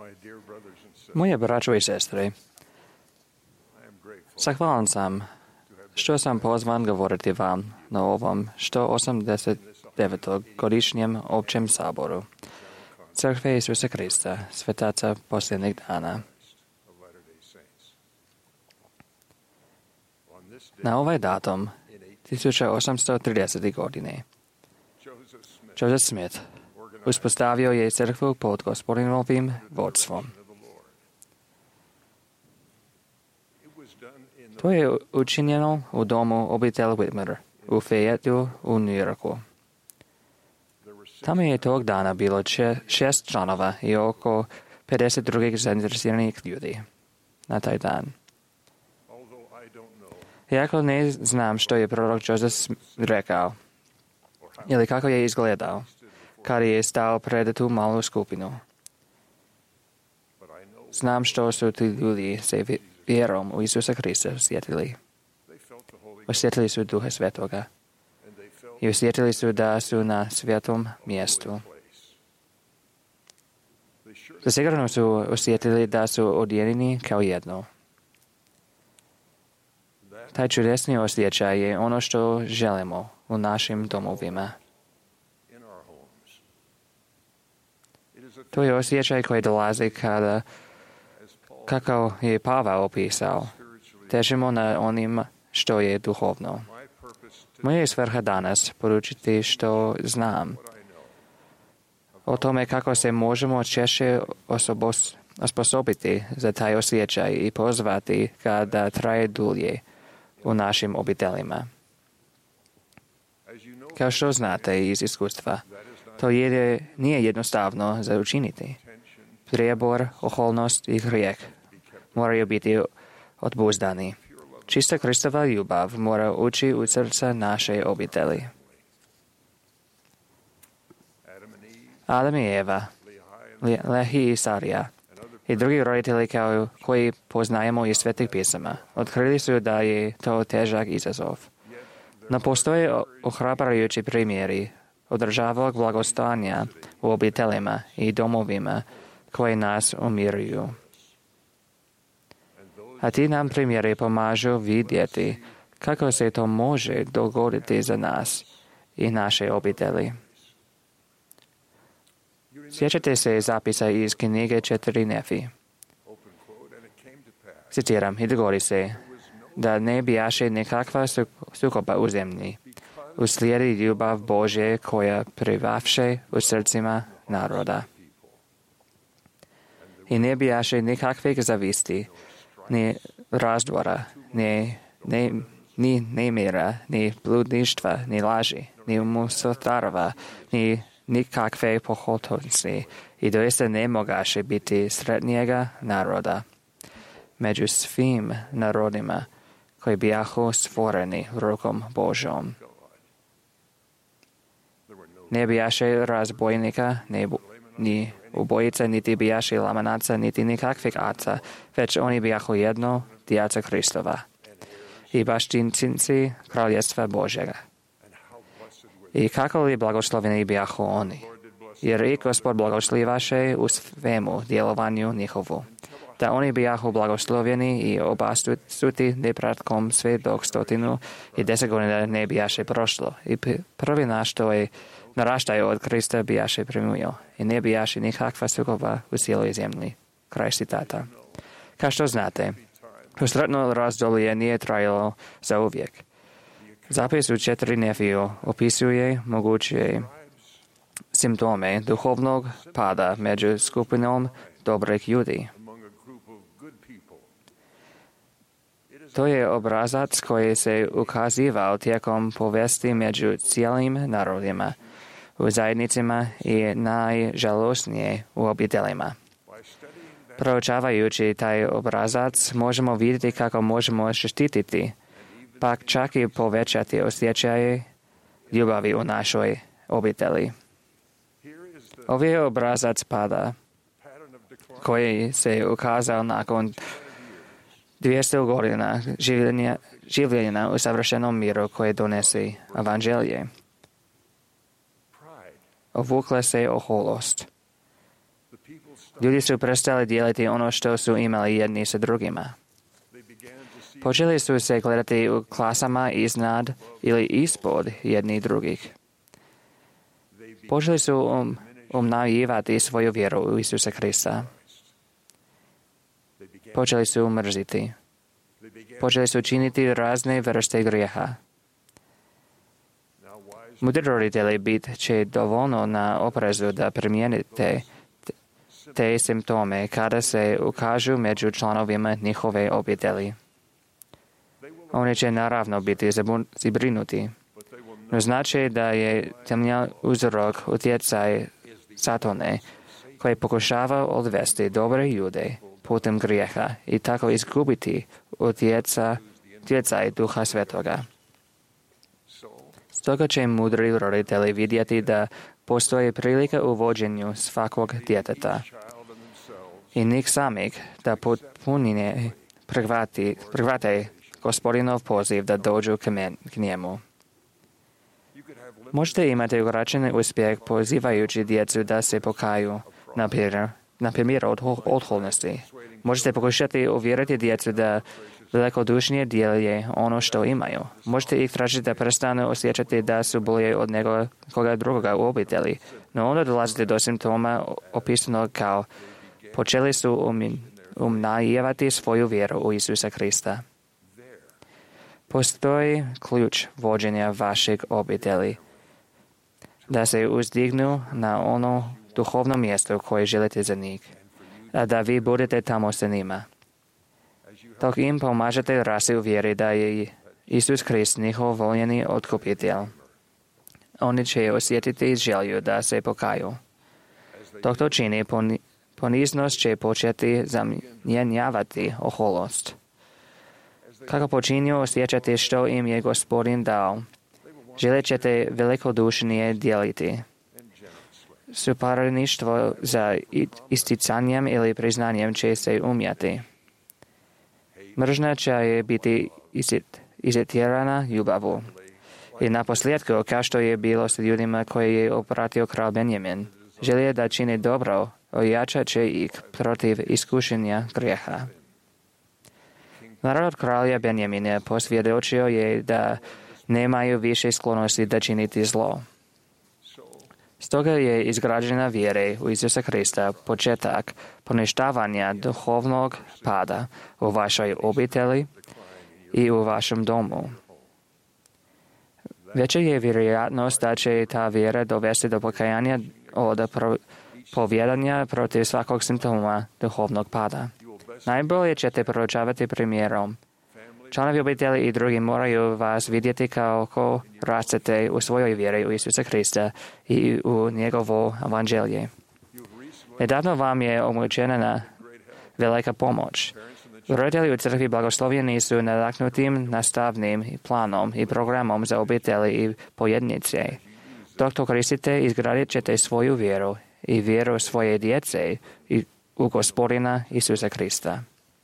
My dear brothers and sisters, Moje braćo i sestre, I am grateful zahvalan sam što sam pozvan govoriti vam na ovom sto osamdeset devetom godišnjem općem saboru Crkve Isusa Krista, svetaca posljednjih dana. of Latter-day Saints. On this day, Na ovaj datum, tisuća osamsto tridesete godine, Joseph Smith, Joseph Smith uspostavio je crkvu pod gospodinovim vodstvom. of the Lord. It was done in the To je učinjeno u domu obitelji Whitmer u Fayetteu u New Yorku. there were six, Tamo je tog dana bilo če- šest članova i oko pedeset drugih zainteresiranih ljudi na taj dan. although I don't know Iako ne znam što je prorok Joseph Sm- rekao ili kako je izgledao kad je stao pred tu malu skupinu. but I know Znam što su ti ljudi se vi- vjerom u Isusa Krista osjetili. they felt the Holy Ghost Osjetili su Duha Svetoga and they felt i osjetili su da su na svetom mjestu. place. They surely Zasigurno su osjetili da su odjedini kao jedno. that Taj čudesni osjećaj je ono što želimo u našim domovima. in our homes. It is a To je osjećaj koji dolazi kada, as Paul kako je Pavao opisao, spiritually. težimo na onim što je duhovno. My purpose to Moja je svrha danas poručiti što znam what I know o tome kako se možemo češće osobos, osposobiti za taj osjećaj i pozvati kada traje dulje u našim obiteljima. as you know Kao što znate iz iskustva, that is not to je, nije jednostavno za učiniti. intention Prijebor, oholnost i grijeh moraju biti odbuzdani. Čista Kristova ljubav mora ući u srca naše obitelji. Adam and Eve, Adam i Eva, Lehi and Le- Lehi i Sarija and other i drugi roditelji kao koji poznajemo iz svetih pisama otkrili su da je to težak izazov. No postoje o- ohrabrujući primjeri održavog blagostanja u obiteljima i domovima koji nas umiruju. A ti nam primjeri pomažu vidjeti kako se to može dogoditi za nas i naše obitelji. Sjećate se zapisa iz knjige Četiri Nefi. open quote, and it came to pass Citiram, i dogodi se da ne bijaše nikakva su- sukoba u zemlji. Uslijedi ljubav Božje koja privavše u srcima naroda. I ne bijaše nikakvih zavisti, ni razdvora, ni, ni, ni nemira, ni bludništva, ni laži, ni umustarova, ni nikakve pohotosti. I doista ne mogaše biti sretnijega naroda među svim narodima koji bijahu stvoreni rukom Božom. Ne bijaše razbojnika, ne bu- ni ubojica, niti bijaše lamanaca, niti nikakvih aca, već oni bijahu jedno, djeca Kristova i baštinci kraljestva Božjega. I kako li blagosloveni bijahu oni? Jer i Gospod blagoslivaše u svemu djelovanju njihovu. Da oni bijahu blagoslovljeni i obastuti nepratkom sve dok stotinu i deset godina ne bijaše prošlo. I prvi naš to je naraštaj od Krista bijaše preminuo i ne bijaše nikakva sukoba u cijeloj zemlji. Kraj citata. Kao što znate, sretno razdoblje nije trajalo za uvijek. Zapis u Četiri Nefiju opisuje moguće simptome duhovnog pada među skupinom dobrih ljudi. among a group of good people. To je obrazac koji se ukazivao tijekom povijesti među cijelim narodima, u zajednicama i najžalosnije u obiteljima. By studying that Proučavajući taj obrazac možemo vidjeti kako možemo štititi, pa čak i povećati osjećaje ljubavi u našoj obitelji. here is the Ovaj je obrazac pada pattern of decline koji se ukazao nakon dvjesto godina življenja, življenja u savršenom miru koje donesi evanđelje. pride. Ovukla se oholost. The people stopped Ljudi su prestali dijeliti ono što su imali jedni sa drugima. Počeli su se gledati u klasama iznad ili ispod jednih drugih. Počeli su um, umnajivati svoju vjeru u Isusa Krista. Počeli su mrziti. Počeli su činiti razne vrste grijeha. Mudri roditelji bit će dovoljno na oprezu da primijenite te simptome kada se ukažu među članovima njihove obitelji. Oni će naravno biti zabrinuti, no znači da je temeljni uzrok utjecaj Satane koji pokušava odvesti dobre ljude putem grijeha i tako izgubiti utjecaj Duha Svetoga. Stoga će mudri roditelji vidjeti da postoji prilika u vođenju svakog djeteta i njih samih da potpunije prihvate Gospodinov poziv da dođu k njemu. Možete imati ograničen uspjeh pozivajući djecu da se pokaju, na primjer od odholnosti. Možete pokušati uvjeriti djecu da velikodušnije dijele ono što imaju. Možete ih tražiti da prestanu osjećati da su bolje od nekoga drugoga u obitelji, no onda dolazite do simptoma opisanog kao počeli su umnajivati svoju vjeru u Isusa Krista. Postoji ključ vođenja vašeg obitelji, da se uzdignu na ono duhovno mjesto koje želite za njih, a da vi budete tamo sa njima. Dok im pomažete rasti u vjeri da je Isus Krist njihov voljeni otkupitelj, oni će osjetiti želju da se pokaju. Dok to čini, poniznost će početi zamjenjavati oholost. Kako počinju osjećati što im je Gospodin dao, želit ćete velikodušnije dijeliti. Suparništvo za isticanjem ili priznanjem će se umjeti. Mržnja će biti izitjerana ljubavu. I na posljedku, kao što je bilo s ljudima koje je opratio kralj Benjamin, želje da čini dobro, ojačat će ih protiv iskušenja grijeha. Narod kralja Benjamina posvjedočio je da nemaju više sklonosti da činiti zlo. Stoga je izgrađena vjere u Isusa Krista početak poništavanja duhovnog pada u vašoj obitelji i u vašem domu. Veća je vjerojatnost da će ta vjera dovesti do pokajanja od povjedanja protiv svakog simptoma duhovnog pada. Najbolje ćete proučavati primjerom. Članovi obitelji i drugi moraju vas vidjeti kao ko rastete u svojoj vjeri u Isusa Krista i u njegovo evanđelje. Nedavno vam je omogućena velika pomoć. Roditelji u crkvi blagoslovljeni su nadahnutim nastavnim planom i programom za obitelji i pojednice. Dok to koristite, izgradit ćete svoju vjeru i vjeru svoje djece u Gospodina Isusa Krista.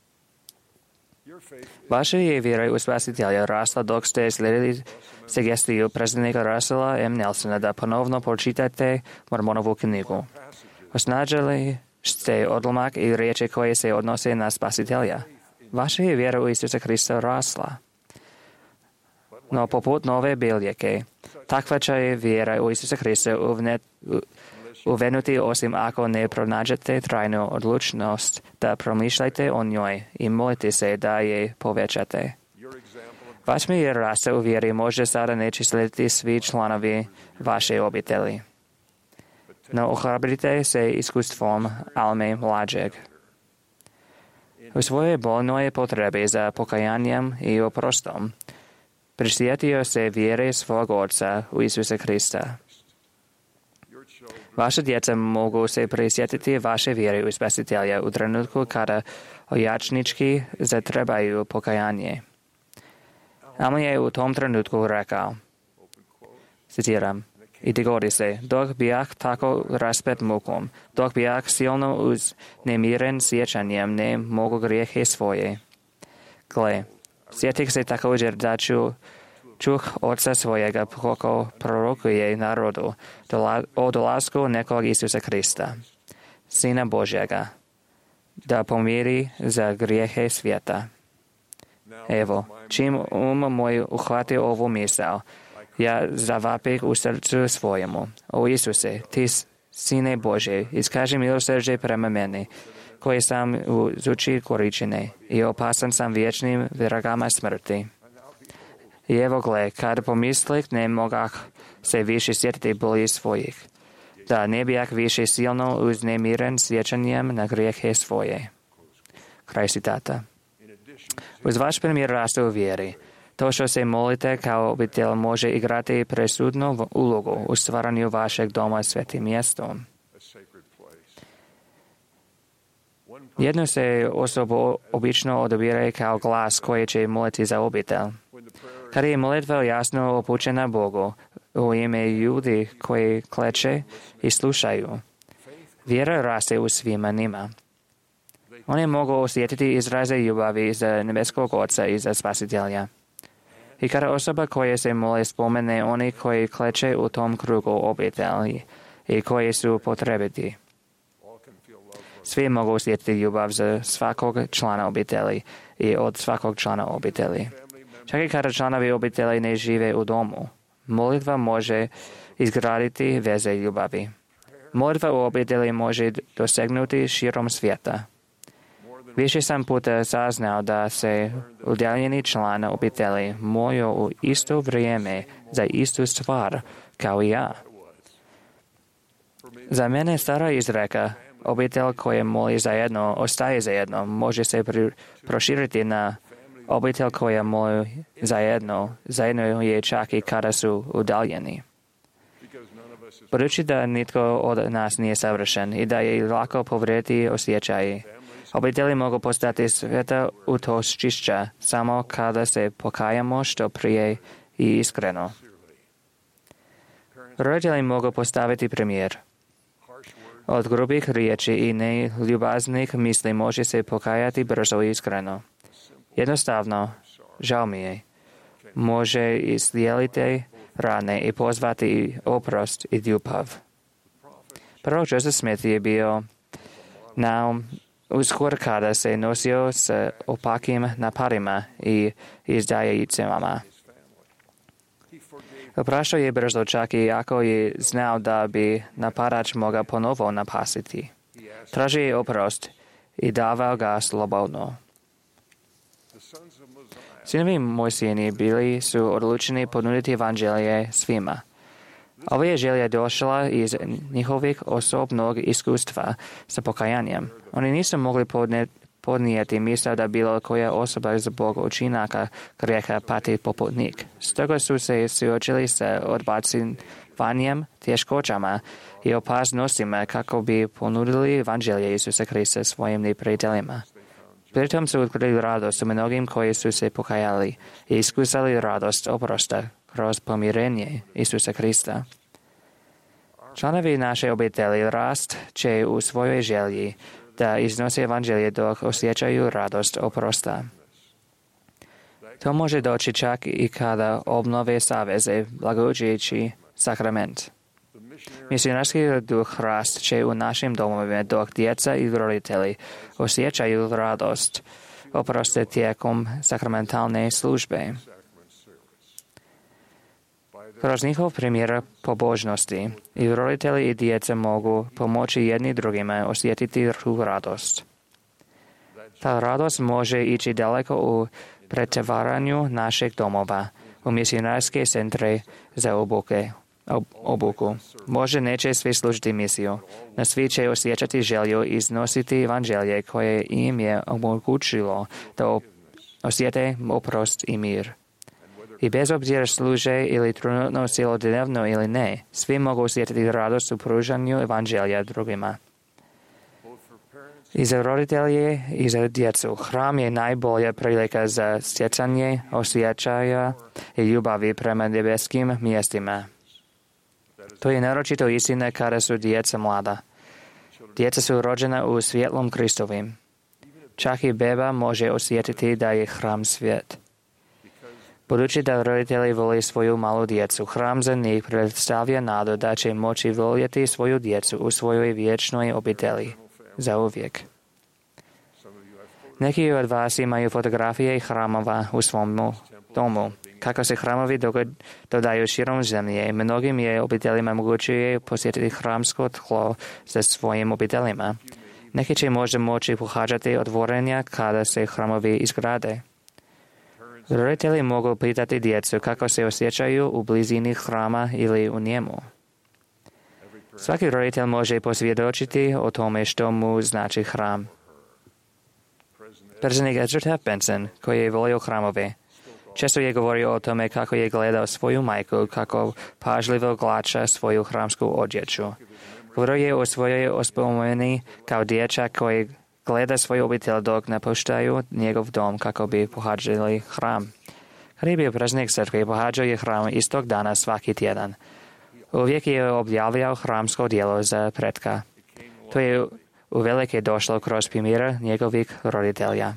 Vaša je vjera u Spasitelja rasla dok ste slijedili sugestiju predsjednika Russella M. Nelsona da ponovno pročitate Mormonovu knjigu. Osnažili ste odlomak i riječi koje se odnose na Spasitelja. Vaša je vjera u Isusa Krista rasla. No poput nove biljke, takva će je vjera u Isusa Krista uvenuti osim ako ne pronađete trajnu odlučnost da promišljate o njoj i molite se da je povećate. Vaš mi je rasta u vjeri može sada neće slijediti svi članovi vaše obitelji. No ohrabrite se iskustvom Alme mlađeg. U svojoj bolnoj potrebi za pokajanjem i oprostom prisjetio se vjere svog oca u Isusa Krista. Vaša djeca mogu se prisjetiti vaše vjere u Spasitelja u trenutku kada ojačnički zatrebaju pokajanje. Alma je u tom trenutku rekao, citiram, i digodi se, dok bijah tako raspet mukom, dok bijah silno uznemiren sjećanjem ne mogu grijehe svoje. Gle, sjetih se također da ću čuh oca svojega kako prorokuje narodu o dolasku nekog Isusa Krista. Sina Božjega, da pomiri za grijehe svijeta. Evo, čim um moj uhvatio ovu misao, ja zavapih u srcu svojemu. O Isuse, ti Sine Božje, iskaži milosrđe prema meni, koji sam u zuči koričine i opasan sam vječnim vragama smrti. I evo gle, kad pomislih ne mogah se više sjetiti boli svojih, da ne bijak više silno uznemiren sjećanjem na grijehe svoje. Kraj citata. Uz vaš primjer raste u vjeri. To što se molite kao obitelj može igrati presudnu ulogu u stvaranju vašeg doma svetim mjestom. Jednu se osobu obično odabire kao glas koji će moliti za obitelj. Kad je molitva jasno upućena Bogu u ime ljudi koji kleče i slušaju, vjera raste u svima njima. Oni mogu osjetiti izraze ljubavi za nebeskog Oca i za Spasitelja. I kada osoba koja se moli spomene oni koji kleče u tom krugu obitelji i koji su potrebiti, svi mogu osjetiti ljubav za svakog člana obitelji i od svakog člana obitelji. Čak i kada članovi obitelji ne žive u domu, molitva može izgraditi veze ljubavi. Molitva u obitelji može dosegnuti širom svijeta. Više sam puta saznao da se udaljeni član obitelji molio u isto vrijeme za istu stvar kao i ja. Za mene stara izreka, obitelj koja moli zajedno, ostaje zajedno, može se pri, proširiti na obitelj koja moli zajedno, zajedno je čak i kada su udaljeni. Budući da nitko od nas nije savršen i da je lako povrijediti osjećaji, obitelji mogu postati sveta utočišća samo kada se pokajamo što prije i iskreno. Roditelji mogu postaviti primjer. Od grubih riječi i neljubaznih misli može se pokajati brzo i iskreno. Jednostavno, žao mi je, može islijeliti rane i pozvati oprost i ljubav. Prorok Joseph Smith je bio na uskor kada se nosio s opakim napadima i izdajicama. Opraštao je brzo čak i ako je znao da bi napadač mogao ponovo napasiti. Tražio je oprost i davao ga slobodno. Sinovi Mojsijini bili su odlučeni ponuditi evanđelje svima. Ovo je želja došla iz njihovih osobnog iskustva sa pokajanjem. Oni nisu mogli podnijeti misao da bilo koja osoba zbog učinaka grijeha pati poput njih. Stoga su se suočili sa odbacivanjem, teškoćama i opasnostima kako bi ponudili evanđelje Isusa Krista svojim neprijateljima. Pritom su otkrili radost u mnogim koji su se pokajali i iskusali radost oprosta kroz pomirenje Isusa Krista. Članovi naše obitelji rast će u svojoj želji da iznose evanđelje dok osjećaju radost oprosta. To može doći čak i kada obnove saveze blagođeći sakrament. Misionarski duh rast će u našim domovima dok djeca i roditelji osjećaju radost oproste tijekom sakramentalne službe. Kroz njihov primjer pobožnosti i roditelji i djeca mogu pomoći jedni drugima osjetiti tu radost. Ta radost može ići daleko u pretvaranju našeg domova u misionarske centre za obuke. obuku. Može neće svi služiti misiju, no svi će osjećati želju iznositi evanđelje koje im je omogućilo da osjete oprost i mir. I bez obzira služe ili trenutno cjelodnevno ili ne, svi mogu osjetiti radost u pružanju evanđelja drugima. I za roditelje i za djecu hram je najbolja prilika za stjecanje osjećaja i ljubavi prema nebeskim mjestima. To je naročito istina kada su djeca mlada. Djeca su rođena u svjetlom Kristovim. Čak i beba može osjetiti da je hram svijet. Budući da roditelji voli svoju malu djecu, hram za njih predstavlja nadu da će moći voljeti svoju djecu u svojoj vječnoj obitelji za uvijek. Neki od vas imaju fotografije hramova u svom domu. Kako se hramovi dodaju širom zemlje, mnogim je obiteljima moguće posjetiti hramsko tlo sa svojim obiteljima. Neki će možda moći pohađati otvorenja kada se hramovi izgrade. Roditelji mogu pitati djecu kako se osjećaju u blizini hrama ili u njemu. Svaki roditelj može posvjedočiti o tome što mu znači hram. Predsjednik Edward F. Benson, koji je volio hramove, često je govorio o tome kako je gledao svoju majku, kako pažljivo glača svoju hramsku odjeću. Govorio je o svojoj uspomeni kao dječak koji gleda svoju obitelj dok napuštaju njegov dom kako bi pohađali hram. Kad je bio predsjednik crkve, pohađao je hram istog dana svaki tjedan. Uvijek je objavljao hramsko djelo za pretka. To je uvelike došlo kroz primjera njegovih roditelja.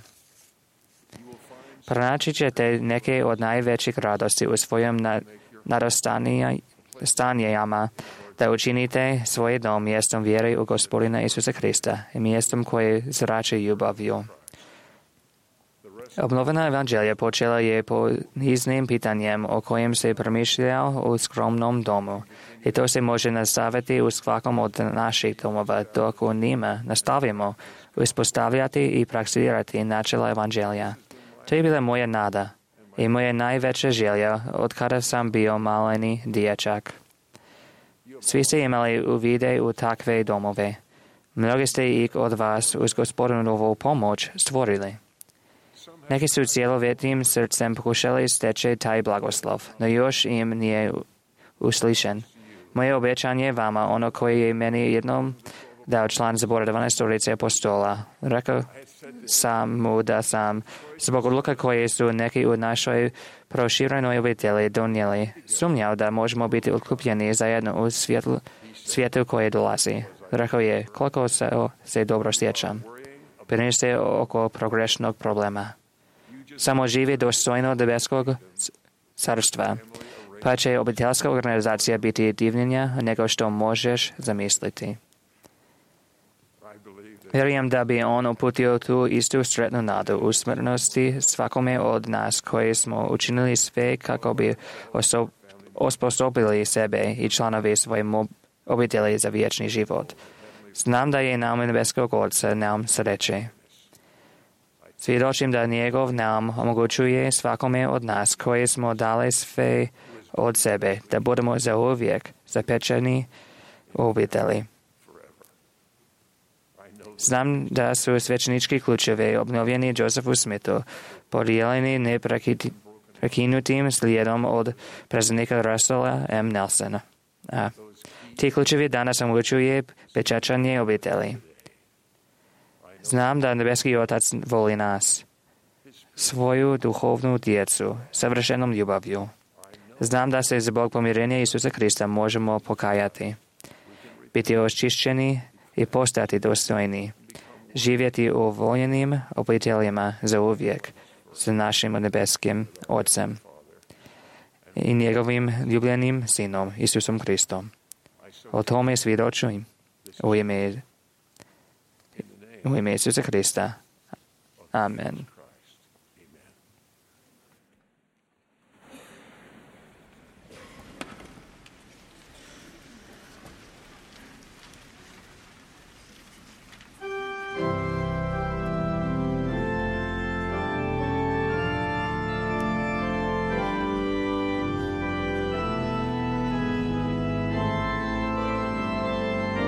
Pronaći ćete neke od najvećih radosti u svojim nadostanijama, da učinite svoj dom mjestom vjere u Gospodina Isusa Krista i mjestom koje zrači ljubavlju. Obnovena evanđelja počela je po niznim pitanjem o kojem se promišljao u skromnom domu. I to se može nastaviti u svakom od naših domova, dok u njima nastavimo uspostavljati i praksirati načela evanđelja. To je bila moja nada i moja najveća želja od kada sam bio maleni dječak. Svi ste imali uvide u takve domove. Mnogi ste ih od vas uz Gospodinovu pomoć stvorili. Neki su cjelovitým srcem pokušali steći taj blagoslov, no još im nije uslišen. Moje obećanje vama, ono koje je meni jednom dao član zbora dvanaestorice apostola, rekao sam mu da sam zbog odluka koje su neki u našoj proširenoj obitelji donijeli, sumnjao da možemo biti otkupljeni zajedno u svijetu, svijetu koje dolazi. Rekao je, koliko se, se dobro sjećam. Brinite se oko progrešnog problema. Samo živi dostojno nebeskog carstva, pa će obiteljska organizacija biti divnija nego što možeš zamisliti. Vjerujem da bi on uputio tu istu sretnu nadu u smrtnosti svakome od nas koji smo učinili sve kako bi osob, osposobili sebe i članovi svoje obitelji za vječni život. Znam da je nam nebeskog Oca nam sreće. Svjedočim da njegov nam omogućuje svakome od nas koji smo dali sve od sebe, da budemo zauvijek zapečeni u obitelji. Znam da su svećenički ključevi obnovljeni Josephu Smithu podijeljeni neprekinutim slijedom od predsjednika Russella M. Nelsona. A ti ključevi danas omogućuje pečačanje obitelji. Znam da nebeski Otac voli nas, svoju duhovnu djecu, savršenom ljubavlju. Znam da se zbog pomirenja Isusa Krista možemo pokajati, biti očišćeni i postati dostojni, živjeti u voljenim obiteljima za uvijek s našim nebeskim Otcem i njegovim ljubljenim Sinom Isusom Kristom. O tome svjedočujem u ime U ime Isusa Krista. Amen.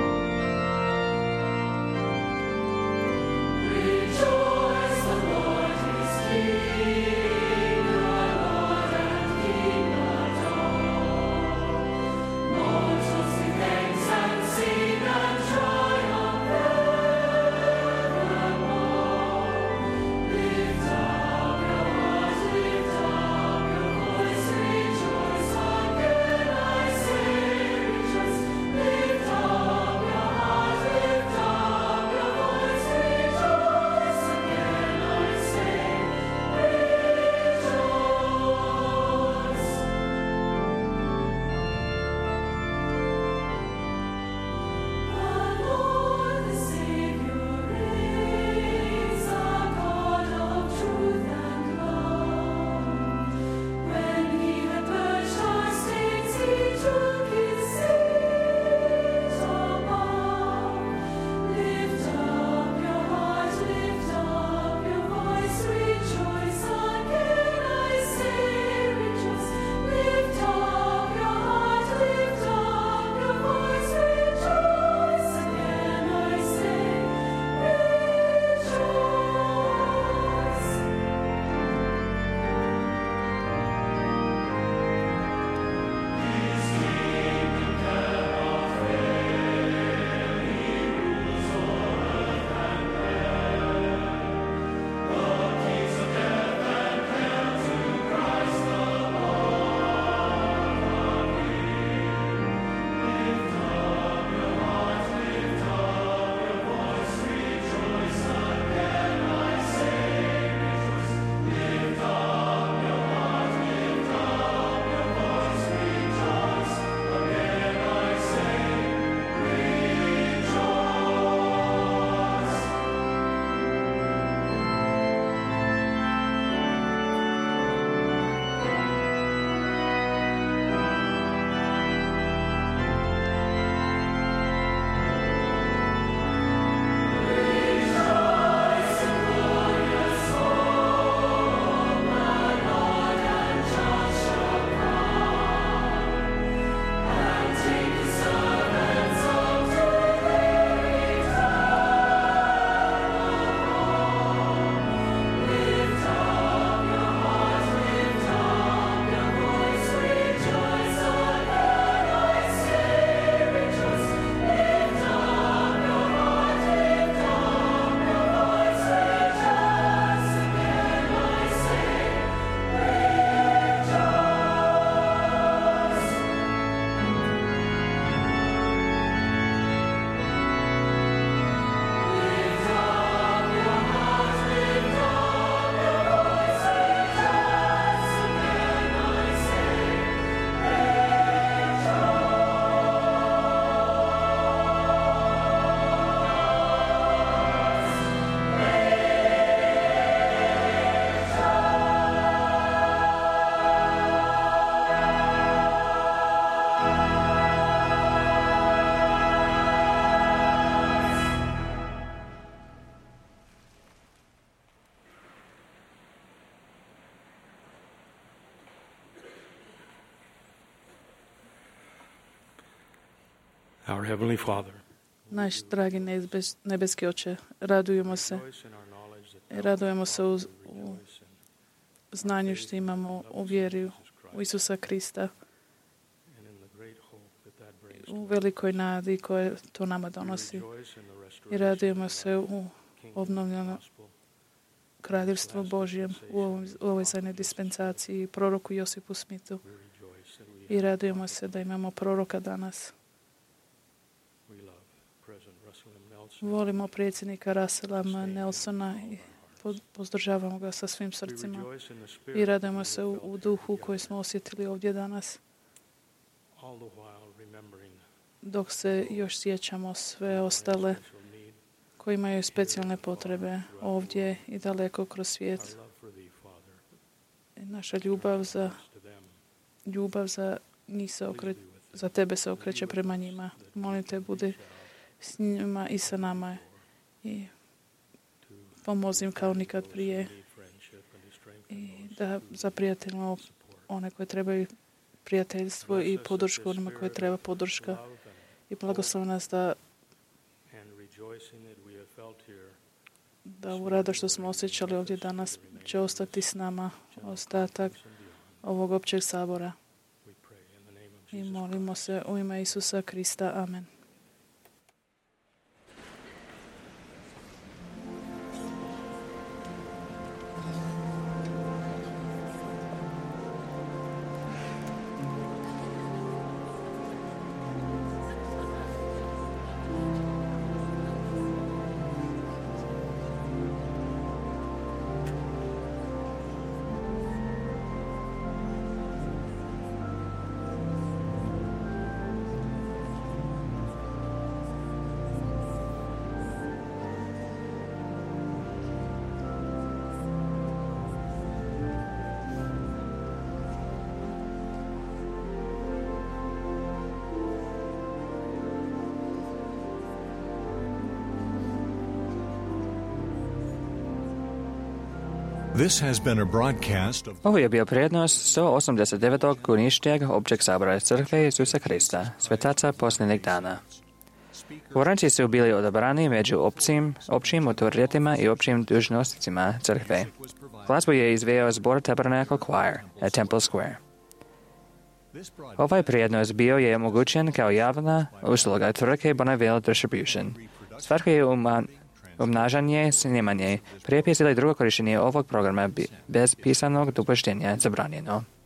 Rejoice, the Lord Our Heavenly Father, Naš dragi nebes, nebeski Oče, radujemo se. rejoice in our knowledge that I radujemo se u, u znanju što imamo u vjeri u Isusa Krista, and in the great hope that that brings, u velikoj nadi koje to nama donosi. rejoice in the I restoration radujemo se u obnovljenom gospel, kraljevstvu Božjem, u, ovom, u ovoj zadnjoj dispensaciji, proroku Josipu Smithu. we rejoice that we, I radujemo se da imamo proroka danas. we love President Russell M. Nelson. Volimo predsjednika Russella M. Nelsona i po- pozdržavamo ga sa svim We srcima. rejoice in the spirit I radujemo se u, u duhu koji smo osjetili ovdje danas, all the while remembering dok se još sjećamo sve ostale special need. koji imaju specijalne potrebe ovdje i daleko kroz svijet. Our love for thee, Father, I naša ljubav za, to them, ljubav za njih se okre, za tebe se okreće prema njima. Molim te, budi s njima i sa nama i pomozi im kao nikad prije need friendship and to strengthen i da zaprijateljimo one koje trebaju prijateljstvo i podršku onima koje treba podrška. love and, I blagoslovi nas da, and rejoicing that we have felt here. da u rado što smo osjećali ovdje danas će ostati s nama ostatak ovog općeg sabora. We pray in the name of I Jesus. molimo se u ime Isusa Krista. Amen. This has been a broadcast of Ovo je bio prijenos sto osamdeset devetog godišnjeg općeg sabora Crkve Isusa Krista, svetaca posljednjeg dana. Govornici su bili odabrani među općim, općim autoritetima i općim dužnosnicima Crkve. Glazbu je izveo zbor Tabernacle Choir na Temple Square. Ovaj prijenos bio je omogućen kao javna usluga tvrtke Bonneville Distribution. Svrha je uma, umnažanje, snimanje, prijepis ili drugo korištenje ovog programa bi- bez pisanog dopuštenja zabranjeno.